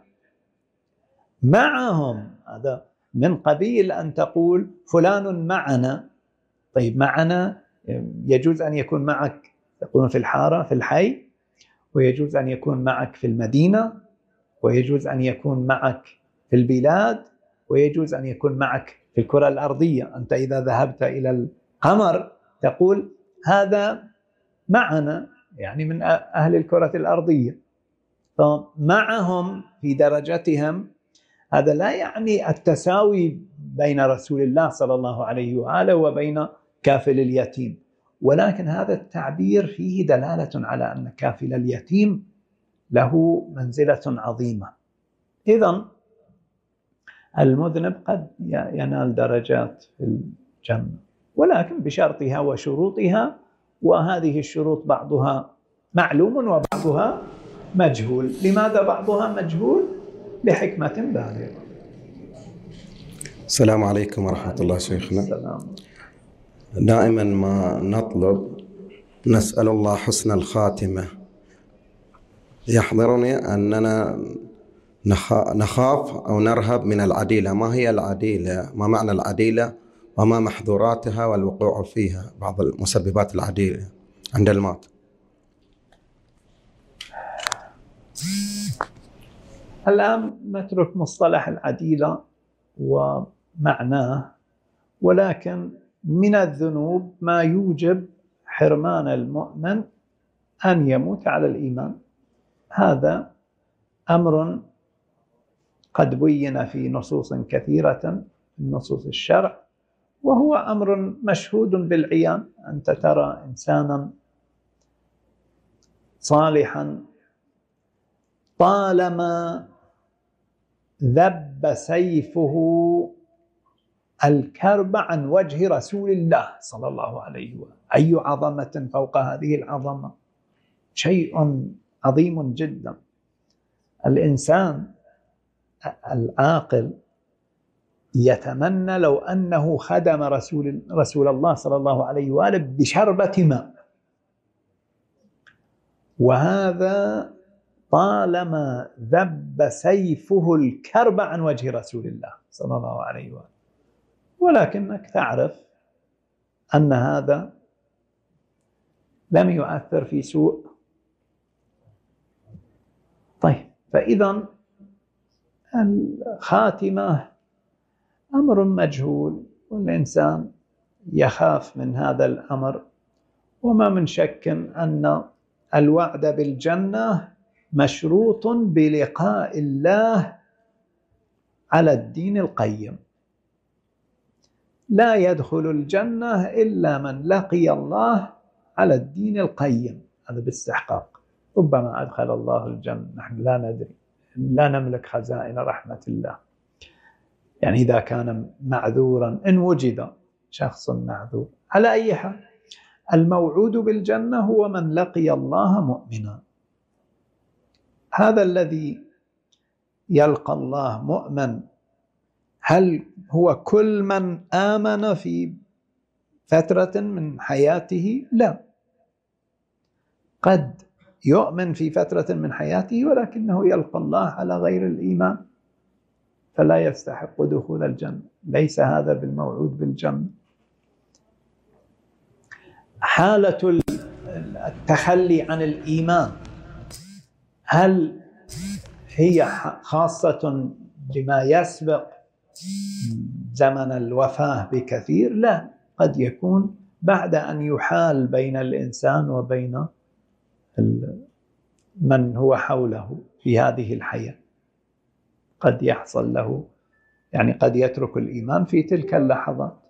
معهم. هذا من قبيل أن تقول فلان معنا. طيب معنا يجوز أن يكون معك تقولون في الحارة في الحي، ويجوز أن يكون معك في المدينة، ويجوز أن يكون معك في البلاد، ويجوز أن يكون معك في الكرة الأرضية. أنت إذا ذهبت إلى القمر تقول هذا معنا، يعني من أهل الكرة الأرضية، فمعهم في درجتهم. هذا لا يعني التساوي بين رسول الله صلى الله عليه وآله وبين كافل اليتيم، ولكن هذا التعبير فيه دلالة على أن كافل اليتيم له منزلة عظيمة. إذن المذنب قد ينال درجات في الجنة، ولكن بشرطها وشروطها، وهذه الشروط بعضها معلوم وبعضها مجهول. لماذا بعضها مجهول؟ لحكمة بالغة. السلام عليكم ورحمة الله شيخنا. السلام. دائما ما نطلب نسأل الله حسن الخاتمة، يحضرني أننا نخاف أو نرهب من العديلة. ما هي العديلة؟ ما معنى العديلة؟ وما محظوراتها والوقوع فيها، بعض المسببات العديلة عند الموت؟ الآن نترك مصطلح العديلة ومعناه، ولكن من الذنوب ما يوجب حرمان المؤمن أن يموت على الإيمان. هذا أمر قد بين في نصوص كثيرة من نصوص الشرع، وهو أمر مشهود بالعيان. أنت ترى إنسانا صالحا طالما ذب سيفه الكرب عن وجه رسول الله صلى الله عليه وسلم، أي عظمة فوق هذه العظمة، شيء عظيم جدا. الإنسان العاقل يتمنى لو أنه خدم رسول الله صلى الله عليه وآله بشربة ماء، وهذا طالما ذب سيفه الكرب عن وجه رسول الله صلى الله عليه وآله. ولكنك تعرف أن هذا لم يؤثر في سوء. طيب، فإذا الخاتمة أمر مجهول، والإنسان يخاف من هذا الأمر. وما من شك أن الوعد بالجنة مشروط بلقاء الله على الدين القيم. لا يدخل الجنة إلا من لقي الله على الدين القيم. هذا باستحقاق. ربما أدخل الله الجنة، نحن لا ندري، لا نملك خزائن رحمة الله. يعني إذا كان معذورا، إن وجد شخص معذور. على أي حال، الموعود بالجنة هو من لقي الله مؤمنا. هذا الذي يلقى الله مؤمن، هل هو كل من آمن في فترة من حياته؟ لا، قد يؤمن في فترة من حياته ولكنه يلقى الله على غير الإيمان فلا يستحق دخول الجنة. ليس هذا بالموعود بالجنة. حالة التخلي عن الإيمان هل هي خاصة بما يسبق زمن الوفاة بكثير؟ لا، قد يكون بعد أن يحال بين الإنسان وبين من هو حوله في هذه الحياة، قد يحصل له، يعني قد يترك الإيمان في تلك اللحظات.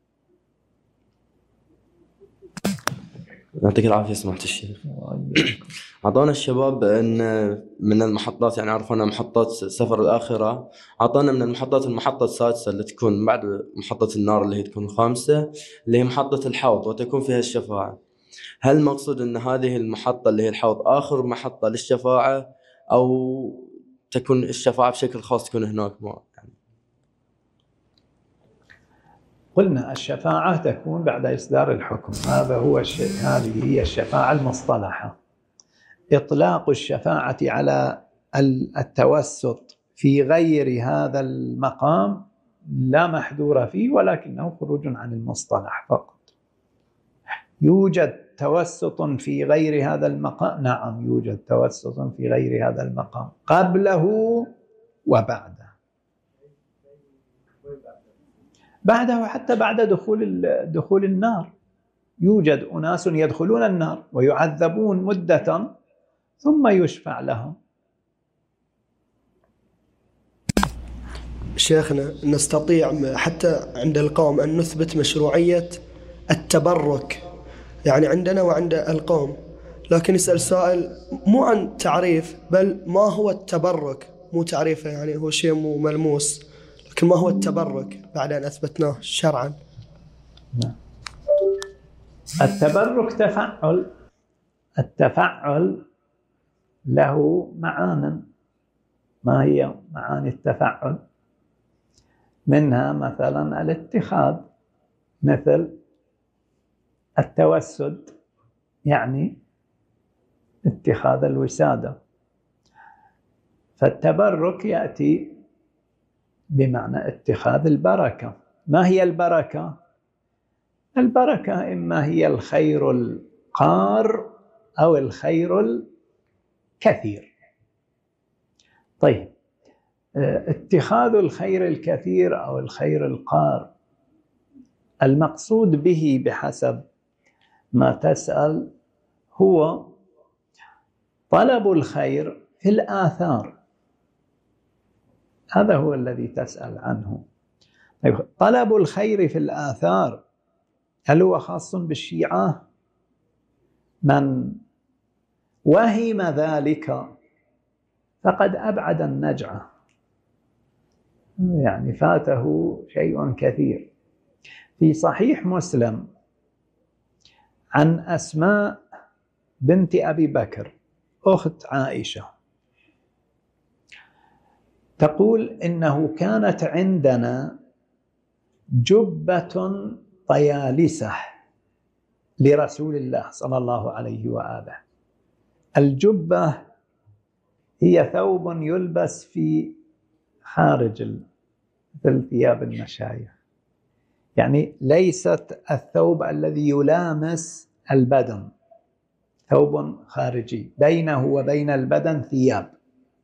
يعطيك العافية سماحة الشيخ. أعطانا الشباب إن من المحطات، يعني عرفنا محطات سفر الآخرة، أعطانا من المحطات المحطة السادسة اللي تكون بعد محطة النار اللي هي تكون الخامسة، اللي هي محطة الحوض وتكون فيها الشفاعة. هل المقصود أن هذه المحطة اللي هي الحوض آخر محطة للشفاعة، أو تكون الشفاعة بشكل خاص تكون هناك؟ يعني قلنا الشفاعة تكون بعد إصدار الحكم، هذا هو هذه هي الشفاعة المصطلحة. إطلاق الشفاعة على التوسط في غير هذا المقام لا محذور فيه، ولكنه خروج عن المصطلح فقط. يوجد توسط في غير هذا المقام؟ نعم، يوجد توسط في غير هذا المقام قبله وبعده. بعده حتى بعد دخول النار، يوجد أناس يدخلون النار ويعذبون مدة ثم يشفع لهم. شيخنا، نستطيع حتى عند القوم أن نثبت مشروعية التبرك، يعني عندنا وعند القوم، لكن يسأل سائل مو عن تعريف، بل ما هو التبرك، مو تعريفه، يعني هو شيء مو ملموس، لكن ما هو التبرك بعد أن أثبتناه شرعا؟ التبرك تفعل، التفعل له معان. ما هي معاني التفعل؟ منها مثلا الاتخاذ، مثل التوسد، يعني اتخاذ الوسادة. فالتبرك يأتي بمعنى اتخاذ البركة. ما هي البركة؟ البركة إما هي الخير القار أو الخير الكثير. طيب، اتخاذ الخير الكثير أو الخير القار، المقصود به بحسب ما تسأل هو طلب الخير في الآثار. هذا هو الذي تسأل عنه. طيب، طلب الخير في الآثار هل هو خاص بالشيعة؟ من وهم ذلك فقد أبعد النجعة، يعني فاته شيء كثير. في صحيح مسلم عن أسماء بنت أبي بكر أخت عائشة تقول إنه كانت عندنا جبة طيالسة لرسول الله صلى الله عليه وآله. الجبة هي ثوب يلبس في خارج مثل ثياب المشايخ، يعني ليست الثوب الذي يلامس البدن، ثوب خارجي بينه وبين البدن ثياب.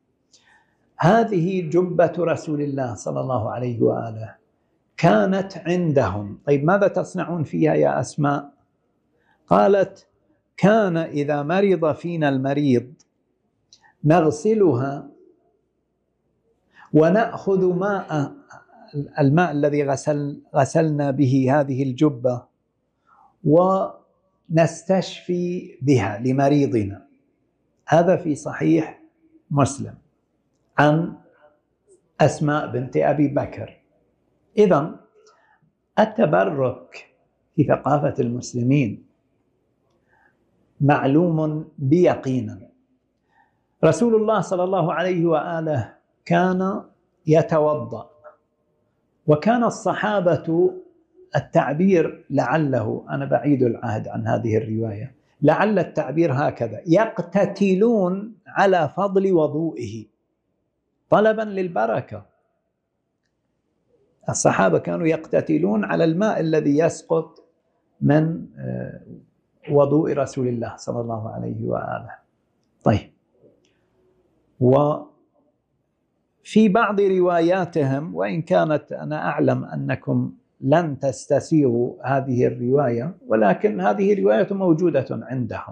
هذه جبة رسول الله صلى الله عليه وآله كانت عندهم. طيب، ماذا تصنعون فيها يا أسماء؟ قالت: كان إذا مرض فينا المريض نغسلها ونأخذ ماء الماء الذي غسلنا به هذه الجبة ونستشفي بها لمريضنا. هذا في صحيح مسلم عن أسماء بنت أبي بكر. إذن التبرك في ثقافة المسلمين معلوم بيقينا. رسول الله صلى الله عليه وآله كان يتوضأ، وكان الصحابة التعبير لعله، أنا بعيد العهد عن هذه الرواية، لعل التعبير هكذا: يقتتلون على فضل وضوئه طلبا للبركة. الصحابة كانوا يقتتلون على الماء الذي يسقط من وضوء رسول الله صلى الله عليه وآله. طيب، وفي بعض رواياتهم، وإن كانت أنا أعلم أنكم لن تستسيغوا هذه الرواية، ولكن هذه رواية موجودة عندهم،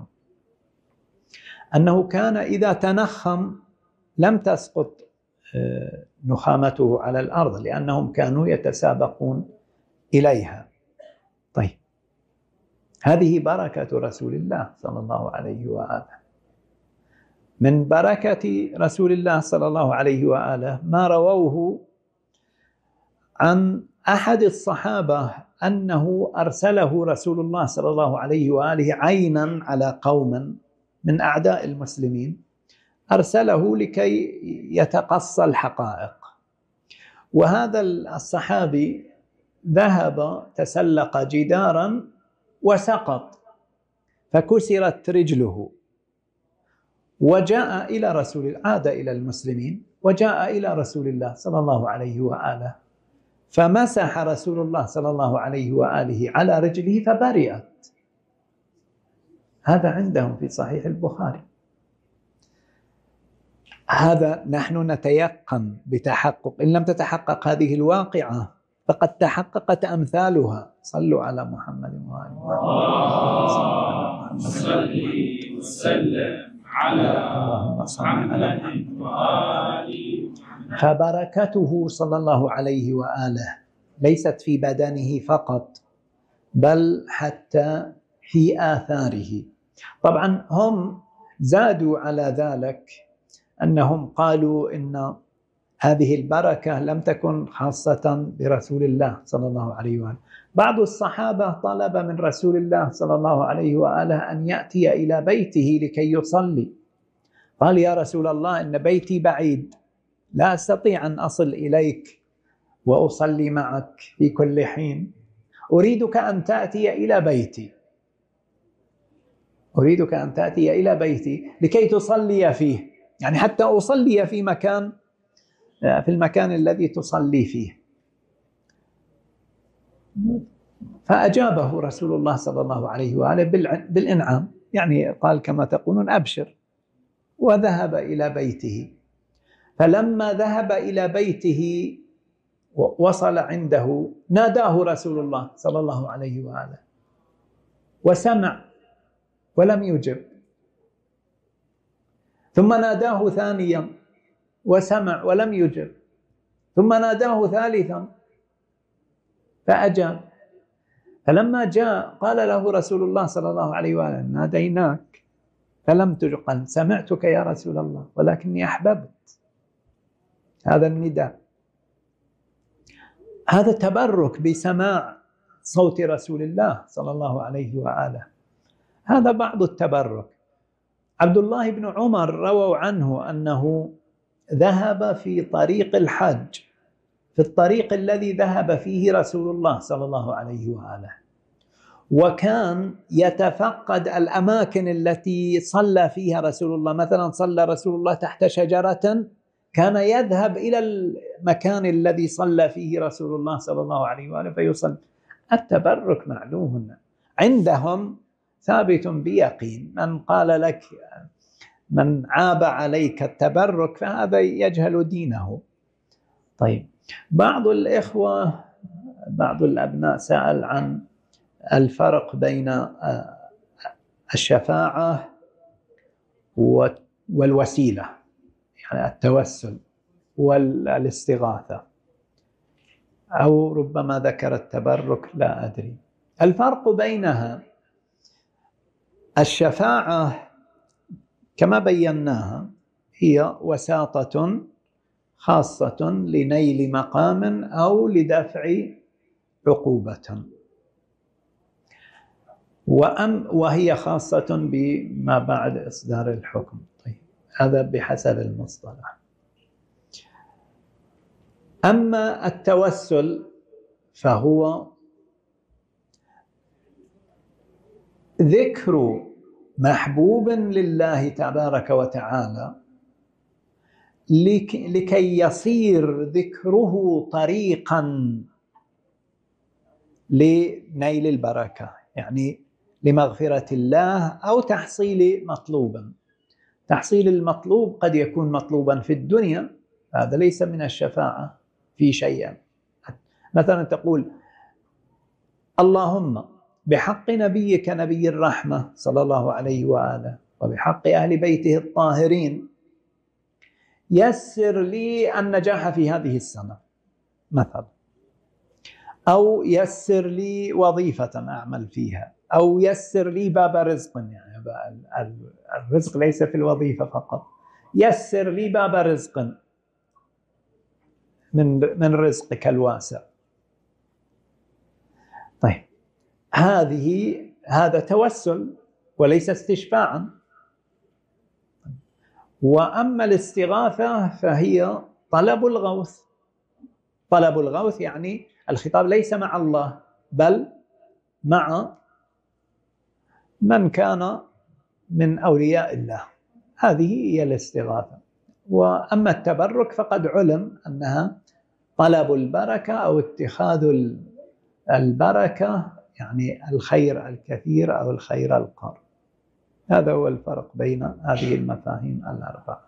أنه كان إذا تنخم لم تسقط نخامته على الأرض لأنهم كانوا يتسابقون إليها. طيب، هذه بركة رسول الله صلى الله عليه وآله. من بركة رسول الله صلى الله عليه وآله ما رووه عن أحد الصحابة أنه أرسله رسول الله صلى الله عليه وآله عينا على قوم من أعداء المسلمين، أرسله لكي يتقصى الحقائق. وهذا الصحابي ذهب تسلق جدارا وسقط فكسرت رجله، وجاء إلى عاد إلى المسلمين وجاء إلى رسول الله صلى الله عليه وآله، فمسح رسول الله صلى الله عليه وآله على رجله فبرئت. هذا عندهم في صحيح البخاري. هذا نحن نتيقن بتحقق، إن لم تتحقق هذه الواقعة فقد تحققت أمثالها. صلوا على محمد وآل محمد. صل وسلم على محمد وآل محمد. فبركته صلى الله عليه وآله ليست في بدنه فقط، بل حتى في آثاره. طبعا هم زادوا على ذلك أنهم قالوا إن هذه البركة لم تكن خاصة برسول الله صلى الله عليه وآله. بعض الصحابة طلب من رسول الله صلى الله عليه وآله أن يأتي إلى بيته لكي يصلي. قال: يا رسول الله، إن بيتي بعيد، لا أستطيع أن أصل إليك وأصلي معك في كل حين، أريدك أن تأتي إلى بيتي، أريدك أن تأتي إلى بيتي لكي تصلي فيه، يعني حتى أصلي في مكان، في المكان الذي تصلي فيه. فأجابه رسول الله صلى الله عليه وآله بالإنعام، يعني قال كما تقولون أبشر، وذهب إلى بيته. فلما ذهب إلى بيته وصل عنده ناداه رسول الله صلى الله عليه وآله وسمع ولم يجب، ثم ناداه ثانيا وسمع ولم يجب، ثم ناداه ثالثا فأجاب. فلما جاء قال له رسول الله صلى الله عليه وآله: ناديناك فلم تجب. قال: سمعتك يا رسول الله ولكني أحببت هذا النداء. هذا تبرك بسماع صوت رسول الله صلى الله عليه وآله، هذا بعض التبرك. عبد الله بن عمر رووا عنه أنه ذهب في طريق الحج، في الطريق الذي ذهب فيه رسول الله صلى الله عليه وآله، وكان يتفقد الأماكن التي صلى فيها رسول الله. مثلا صلى رسول الله تحت شجرة، كان يذهب إلى المكان الذي صلى فيه رسول الله صلى الله عليه وآله فيصلي. التبرك معلوم عندهم ثابت بيقين. من قال لك، من عاب عليك التبرك فهذا يجهل دينه. طيب، بعض الإخوة، بعض الأبناء سأل عن الفرق بين الشفاعة والوسيلة، يعني التوسل والاستغاثة. أو ربما ذكر التبرك، لا أدري. الفرق بينها الشفاعة كما بيناها هي وساطة خاصة لنيل مقام أو لدفع عقوبة، وهي خاصة بما بعد إصدار الحكم. طيب، هذا بحسب المصطلح. أما التوسل فهو ذكر محبوب لله تبارك وتعالى لكي يصير ذكره طريقا لنيل البركة، يعني لمغفرة الله أو تحصيل مطلوب. تحصيل المطلوب قد يكون مطلوبا في الدنيا، هذا ليس من الشفاعة في شيء. مثلا تقول اللهم بحق نبيك نبي الرحمة صلى الله عليه وآله وبحق أهل بيته الطاهرين يسر لي النجاح في هذه السنة مثلا، أو يسر لي وظيفة أعمل فيها، أو يسر لي باب رزق، يعني الرزق ليس في الوظيفة فقط، يسر لي باب رزق من رزقك الواسع. طيب، هذا توسل وليس استشفاعا. وأما الاستغاثة فهي طلب الغوث. طلب الغوث يعني الخطاب ليس مع الله بل مع من كان من أولياء الله، هذه هي الاستغاثة. وأما التبرك فقد علم أنها طلب البركة أو اتخاذ البركة، يعني الخير الكثير أو الخير القار. هذا هو الفرق بين هذه المفاهيم الأربعة.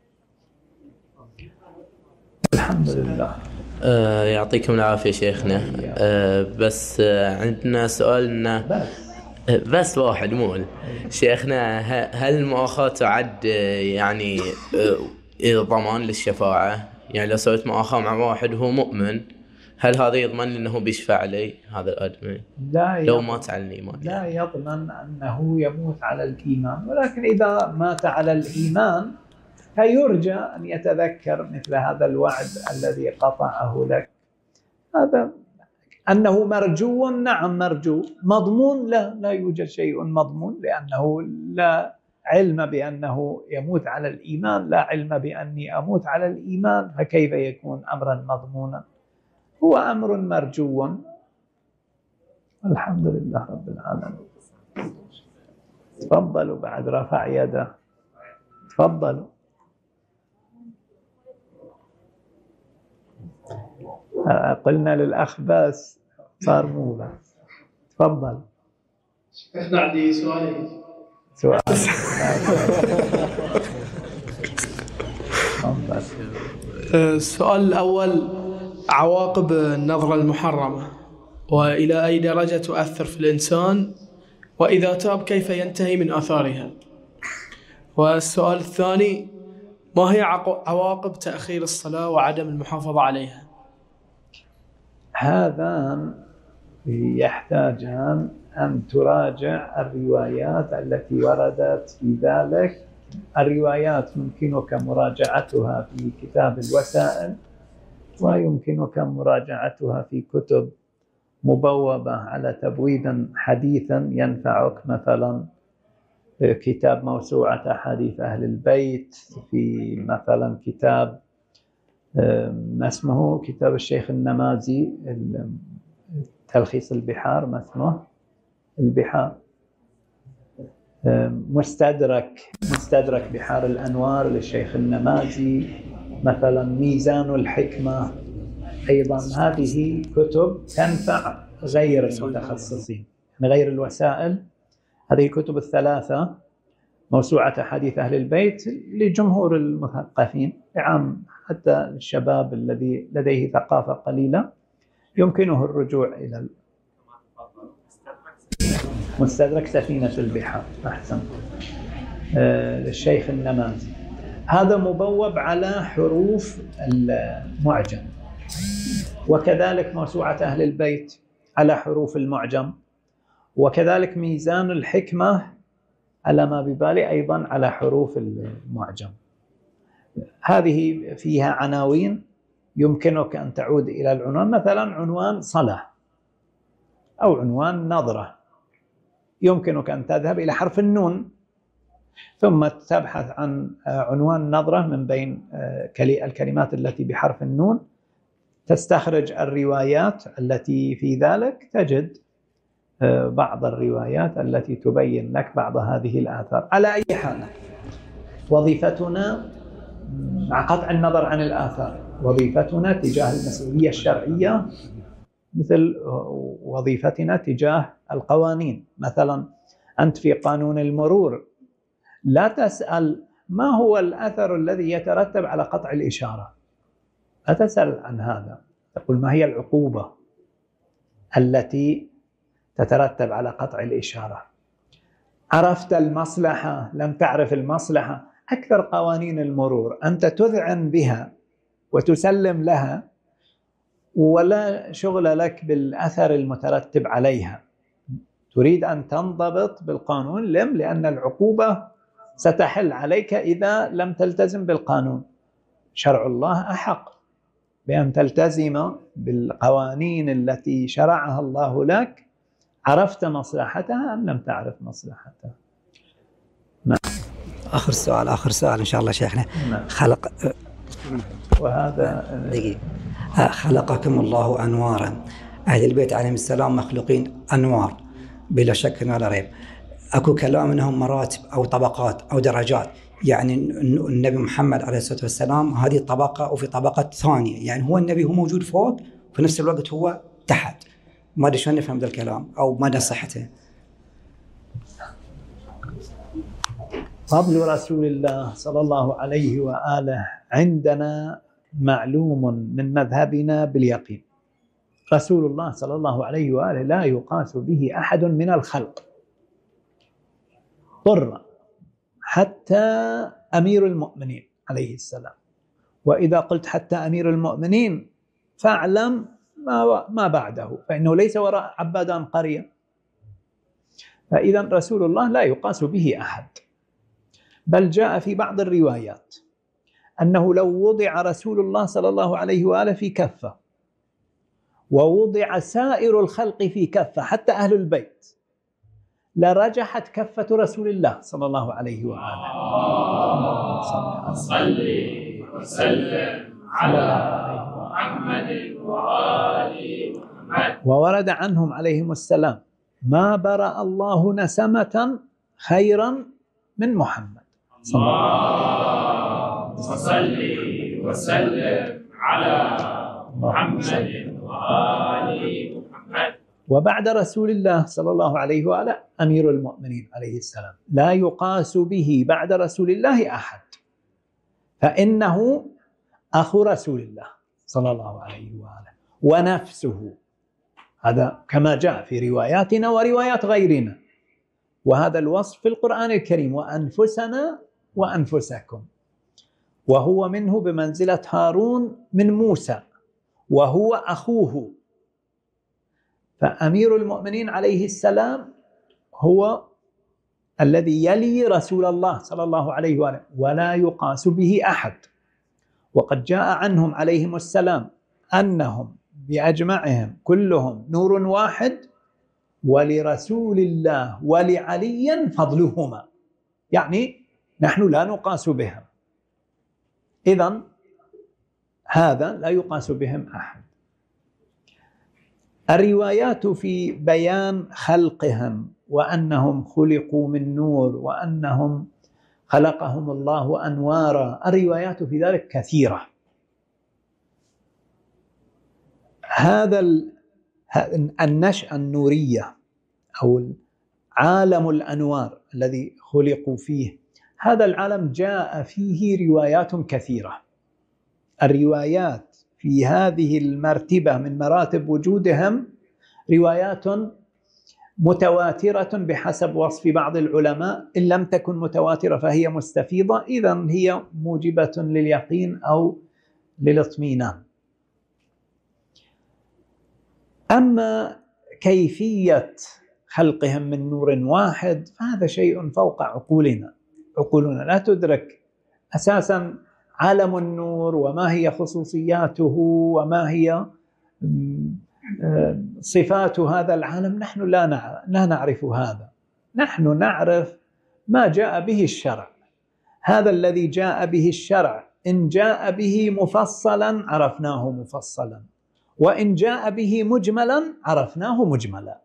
الحمد لله. يعطيكم العافية شيخنا. بس عندنا سؤال بس واحد مول شيخنا، هل المؤاخاة تعد يعني ضمان للشفاعة؟ يعني لو سويت مؤاخاة مع واحد وهو مؤمن، هل هذا يضمن لي أنه بيشفع لي هذا الآدمي لو مات على الإيمان؟ لا يضمن أنه يموت على الإيمان، ولكن إذا مات على الإيمان فيرجى أن يتذكر مثل هذا الوعد الذي قطعه لك. هذا أنه مرجو، نعم مرجو. مضمون لا يوجد شيء مضمون، لأنه لا علم بأنه يموت على الإيمان، لا علم بأني أموت على الإيمان، فكيف يكون أمرا مضمونا؟ هو أمر مرجو. الحمد لله رب العالمين. تفضلوا، بعد رفع يده. تفضلوا. قلنا للأخ بس صار مو بس. تفضل. احنا عندي سؤالين. سؤال. السؤال الأول: عواقب النظرة المحرمة، وإلى أي درجة تؤثر في الإنسان، وإذا تاب كيف ينتهي من آثارها؟ والسؤال الثاني: ما هي عواقب تأخير الصلاة وعدم المحافظة عليها؟ هذان يحتاجان أن تراجع الروايات التي وردت في ذلك. الروايات يمكنك مراجعتها في كتاب الوسائل، ويمكنك مراجعتها في كتب مبوبة على تبويب حديثا ينفعك، مثلا كتاب موسوعة أحاديث أهل البيت، في مثلا كتاب ما اسمه كتاب الشيخ النمازي تلخيص البحار، ما اسمه البحار، مستدرك بحار الأنوار للشيخ النمازي، مثلا ميزان الحكمة. أيضا هذه كتب تنفع غير المتخصصين، غير الوسائل. هذه الكتب الثلاثة، موسوعة أحاديث أهل البيت لجمهور المثقفين، لعام حتى الشباب الذي لديه ثقافة قليلة يمكنه الرجوع إلى مستدرك سفينة البحار، أحسن، للشيخ النمازي. هذا مبوب على حروف المعجم، وكذلك موسوعة أهل البيت على حروف المعجم، وكذلك ميزان الحكمة على ما ببالي أيضا على حروف المعجم. هذه فيها عناوين يمكنك أن تعود إلى العنوان، مثلا عنوان صلاة أو عنوان نظرة، يمكنك أن تذهب إلى حرف النون ثم تبحث عن عنوان نظرة من بين الكلمات التي بحرف النون، تستخرج الروايات التي في ذلك، تجد بعض الروايات التي تبين لك بعض هذه الآثار. على أي حال وظيفتنا مع قطع النظر عن الآثار، وظيفتنا تجاه المسؤولية الشرعية مثل وظيفتنا تجاه القوانين. مثلا أنت في قانون المرور لا تسأل ما هو الأثر الذي يترتب على قطع الإشارة، لا تسأل عن هذا، تقول ما هي العقوبة التي تترتب على قطع الإشارة. عرفت المصلحة، لم تعرف المصلحة. أكثر قوانين المرور أنت تذعن بها وتسلم لها ولا شغل لك بالأثر المترتب عليها، تريد أن تنضبط بالقانون، لأن العقوبة ستحل عليك إذا لم تلتزم بالقانون. شرع الله أحق بأن تلتزم بالقوانين التي شرعها الله لك، عرفت مصلحتها أم لم تعرف مصلحتها. آخر سؤال إن شاء الله شيخنا. خلق وهذا دقيقة. خلقكم الله أنوارا، أهل البيت عليهم السلام مخلوقين أنوار بلا شك ولا ريب. أكو كلام أنهم مراتب أو طبقات أو درجات، يعني النبي محمد عليه الصلاة والسلام هذه طبقة وفي طبقات ثانية، يعني هو النبي هو موجود فوق وفي نفس الوقت هو تحت. ما أدري شلون نفهم ذا الكلام أو مدى صحته. فضل رسول الله صلى الله عليه وآله عندنا معلوم من مذهبنا باليقين. رسول الله صلى الله عليه وآله لا يقاس به أحد من الخلق ضر، حتى أمير المؤمنين عليه السلام. وإذا قلت حتى أمير المؤمنين فاعلم ما بعده، فإنه ليس وراء عبادان قرية. فإذا رسول الله لا يقاس به أحد، بل جاء في بعض الروايات أنه لو وضع رسول الله صلى الله عليه وآله في كفة ووضع سائر الخلق في كفة حتى أهل البيت لرجحت كفة رسول الله صلى الله عليه وآله. صل وسلم على محمد وآل محمد. وورد عنهم عليهم السلام ما برأ الله نسمة خيرا من محمد صلى الله عليه وسلم. صل وسلم على محمد وآل محمد. وبعد رسول الله صلى الله عليه وآله أمير المؤمنين عليه السلام لا يقاس به بعد رسول الله أحد، فإنه أخو رسول الله صلى الله عليه وآله ونفسه. هذا كما جاء في رواياتنا وروايات غيرنا، وهذا الوصف في القرآن الكريم: وأنفسنا وأنفسكم. وهو منه بمنزلة هارون من موسى، وهو أخوه. فأمير المؤمنين عليه السلام هو الذي يلي رسول الله صلى الله عليه وآله ولا يقاس به أحد. وقد جاء عنهم عليهم السلام أنهم بأجمعهم كلهم نور واحد، ولرسول الله ولعلي فضلهما، يعني نحن لا نقاس بهم. إذن هذا لا يقاس بهم أحد. الروايات في بيان خلقهم وأنهم خلقوا من نور وأنهم خلقهم الله أنوارا، الروايات في ذلك كثيرة. هذا النشأة النورية أو عالم الأنوار الذي خلقوا فيه، هذا العالم جاء فيه روايات كثيرة. الروايات في هذه المرتبة من مراتب وجودهم روايات متواترة بحسب وصف بعض العلماء، إن لم تكن متواترة فهي مستفيضة، إذن هي موجبة لليقين أو للاطمئنان. أما كيفية خلقهم من نور واحد فهذا شيء فوق عقولنا لا تدرك أساسا عالم النور وما هي خصوصياته وما هي صفات هذا العالم. نحن لا نعرف هذا، نحن نعرف ما جاء به الشرع. هذا الذي جاء به الشرع إن جاء به مفصلا عرفناه مفصلا، وإن جاء به مجملا عرفناه مجملا.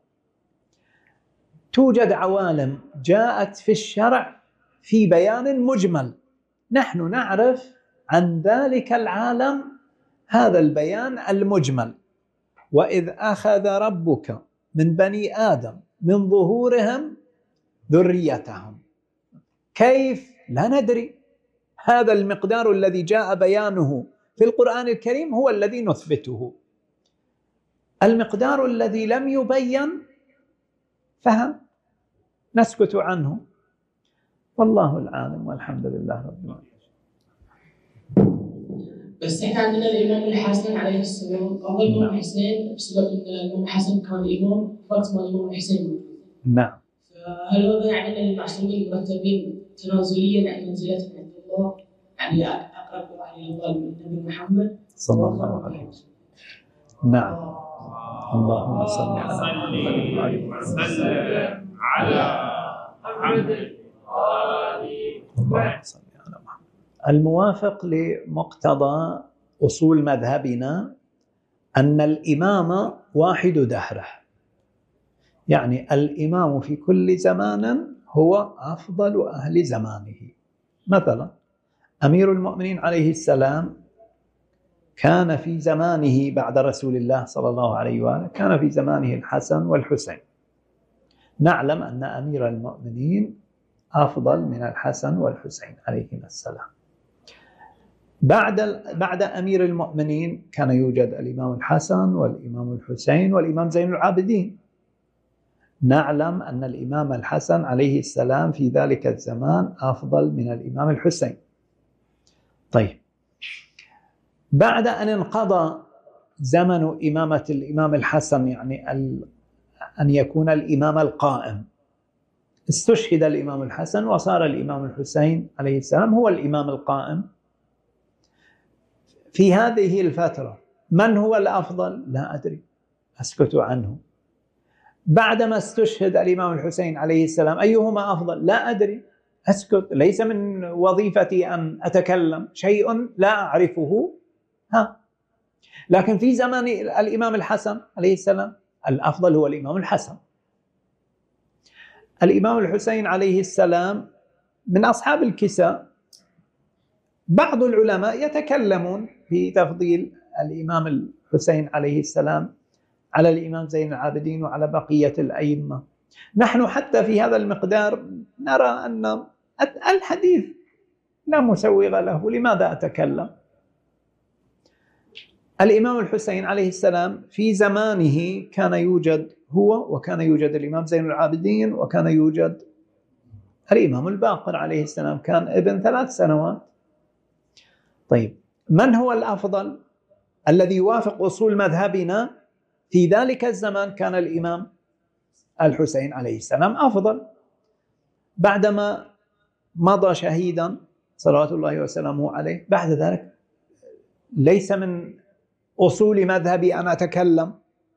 توجد عوالم جاءت في الشرع في بيان مجمل، نحن نعرف عن ذلك العالم هذا البيان المجمل. وإذ أخذ ربك من بني آدم من ظهورهم ذريتهم، كيف؟ لا ندري. هذا المقدار الذي جاء بيانه في القرآن الكريم هو الذي نثبته. المقدار الذي لم يبين فهم نسكت عنه، والله العالم والحمد لله رب العالمين. بس احنا عندنا الامام الحسن عليه السلام، او الامام الحسين، بسبب ان الامام الحسن كان امام فاطمه الامام الحسين. نعم. فهل هذا يعني ان المعصومين المرتبين تنازليا عن منزلتهم عند الله، يعني اقرب الى الله من النبي محمد صلى الله عليه وسلم؟ نعم. اللهم صل على وسلم على محمد وآله. الموافق لمقتضى أصول مذهبنا أن الإمام واحد دهره، يعني الإمام في كل زمان هو أفضل أهل زمانه. مثلا أمير المؤمنين عليه السلام كان في زمانه بعد رسول الله صلى الله عليه وآله كان في زمانه الحسن والحسين. نعلم أن أمير المؤمنين أفضل من الحسن والحسين عليهما السلام. بعد أمير المؤمنين كان يوجد الإمام الحسن والإمام الحسين والإمام زين العابدين. نعلم أن الإمام الحسن عليه السلام في ذلك الزمان أفضل من الإمام الحسين. طيب، بعد أن انقضى زمن إمامة الإمام الحسن، يعني أن يكون الإمام القائم، استشهد الإمام الحسن وصار الإمام الحسين عليه السلام هو الإمام القائم. في هذه الفترة من هو الأفضل؟ لا أدري، أسكت عنه. بعدما استشهد الإمام الحسين عليه السلام أيهما أفضل؟ لا أدري، أسكت. ليس من وظيفتي أن أتكلم، شيء لا أعرفه. لكن في زمان الإمام الحسن عليه السلام الأفضل هو الإمام الحسن. الإمام الحسين عليه السلام من أصحاب الكساء. بعض العلماء يتكلمون في تفضيل الإمام الحسين عليه السلام على الإمام زين العابدين وعلى بقية الأئمة. نحن حتى في هذا المقدار نرى أن الحديث لا مسوغ له، لماذا أتكلم؟ الإمام الحسين عليه السلام في زمانه كان يوجد هو، وكان يوجد الإمام زين العابدين، وكان يوجد الإمام الباقر عليه السلام، كان ابن 3 سنوات. طيب، من هو الأفضل الذي يوافق أصول مذهبنا؟ في ذلك الزمان كان الإمام الحسين عليه السلام أفضل. بعدما مضى شهيدا صلوات الله وسلامه عليه، بعد ذلك ليس من أصول مذهبي أن أتكلم.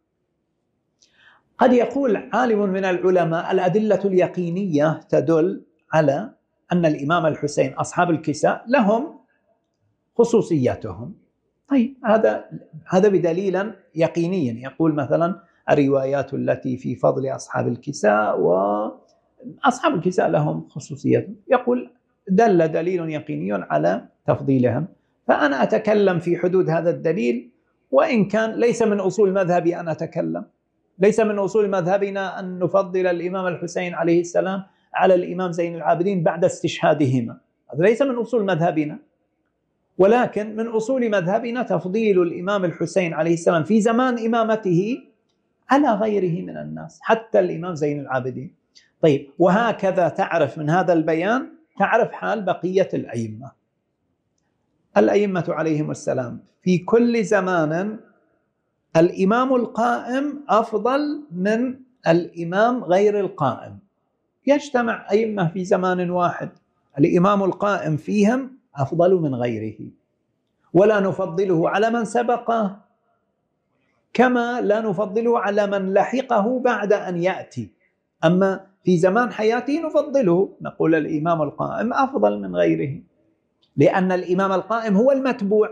قد يقول عالم من العلماء الأدلة اليقينية تدل على أن الإمام الحسين أصحاب الكساء لهم خصوصياتهم. طيب، هذا بدليل يقيني. يقول مثلا الروايات التي في فضل أصحاب الكساء، وأصحاب الكساء لهم خصوصيات، يقول دل دليل يقيني على تفضيلهم. فأنا أتكلم في حدود هذا الدليل، وإن كان ليس من أصول مذهبي أن أتكلم. ليس من أصول مذهبنا أن نفضل الإمام الحسين عليه السلام على الإمام زين العابدين بعد استشهادهما، هذا ليس من أصول مذهبنا. ولكن من أصول مذهبنا تفضيل الإمام الحسين عليه السلام في زمان إمامته على غيره من الناس، حتى الإمام زين العابدين. طيب، وهكذا تعرف من هذا البيان تعرف حال بقية الأئمة. الأئمة عليهم السلام في كل زمان الإمام القائم أفضل من الإمام غير القائم. يجتمع أئمة في زمان واحد، الإمام القائم فيهم أفضل من غيره، ولا نفضله على من سبقه كما لا نفضله على من لحقه بعد أن يأتي. أما في زمان حياته نفضله، نقول الإمام القائم أفضل من غيره، لأن الإمام القائم هو المتبوع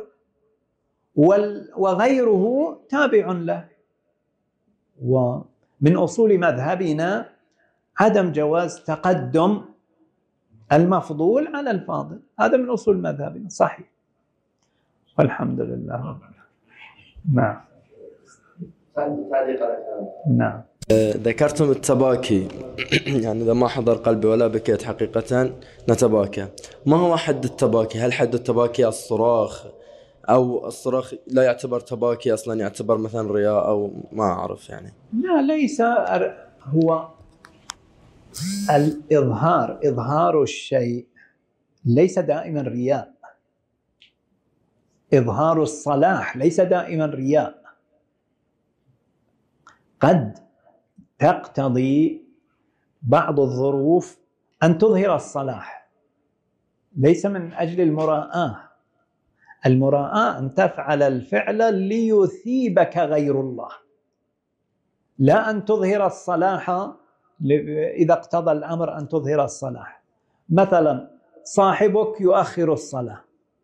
وغيره تابع له. ومن أصول مذهبنا عدم جواز تقدم المفضول على الفاضل، هذا من أصول مذهبنا صحيح، والحمد لله رب العالمين. نعم. ذكرتم التباكي يعني إذا ما حضر قلبي ولا بكيت حقيقة نتباكى. ما هو حد التباكي؟ هل حد التباكي الصراخ، أو الصراخ لا يعتبر تباكي أصلا، يعتبر مثلا رياء، أو ما أعرف يعني؟ لا، ليس هو الإظهار، إظهار الشيء ليس دائما رياء. إظهار الصلاح ليس دائما رياء، قد تقتضي بعض الظروف أن تظهر الصلاح، ليس من أجل المراءة. المراءة أن تفعل الفعل ليثيبك غير الله، لا أن تظهر الصلاح إذا اقتضى الأمر أن تظهر الصلاح. مثلا صاحبك يؤخر الصلاة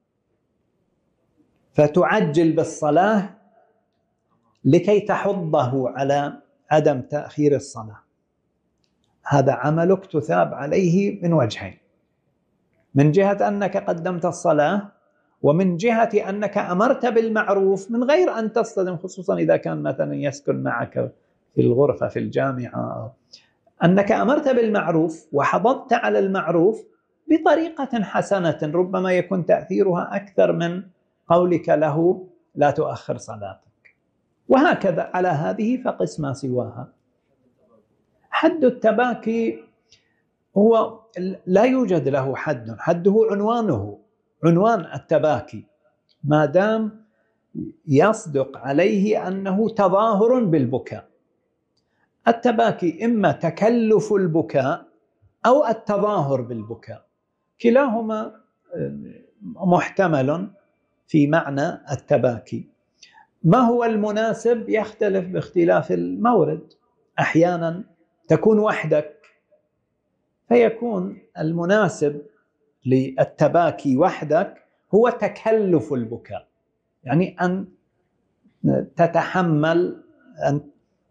فتعجل بالصلاة لكي تحضه على عدم تأخير الصلاة، هذا عملك تثاب عليه من وجهين: من جهة أنك قدمت الصلاة، ومن جهة أنك أمرت بالمعروف من غير أن تصطدم، خصوصا إذا كان مثلا يسكن معك في الغرفة في الجامعة، أنك أمرت بالمعروف وحضضت على المعروف بطريقة حسنة ربما يكون تأثيرها أكثر من قولك له لا تؤخر صلاتك. وهكذا على هذه فقس ما سواها. حد التباكي هو لا يوجد له حد، حده عنوانه، عنوان التباكي، ما دام يصدق عليه أنه تظاهر بالبكاء. التباكي إما تكلف البكاء أو التظاهر بالبكاء، كلاهما محتمل في معنى التباكي. ما هو المناسب يختلف باختلاف المورد، أحيانا تكون وحدك فيكون المناسب للتباكي وحدك هو تكلف البكاء، يعني أن تتحمل، أن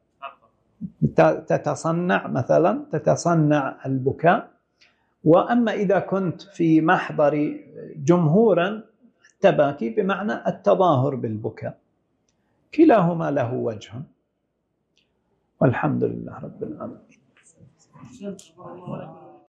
تتصنع مثلا، تتصنع البكاء. وأما إذا كنت في محضر جمهور التباكي بمعنى التظاهر بالبكاء، كلاهما له وجه، والحمد لله رب العالمين.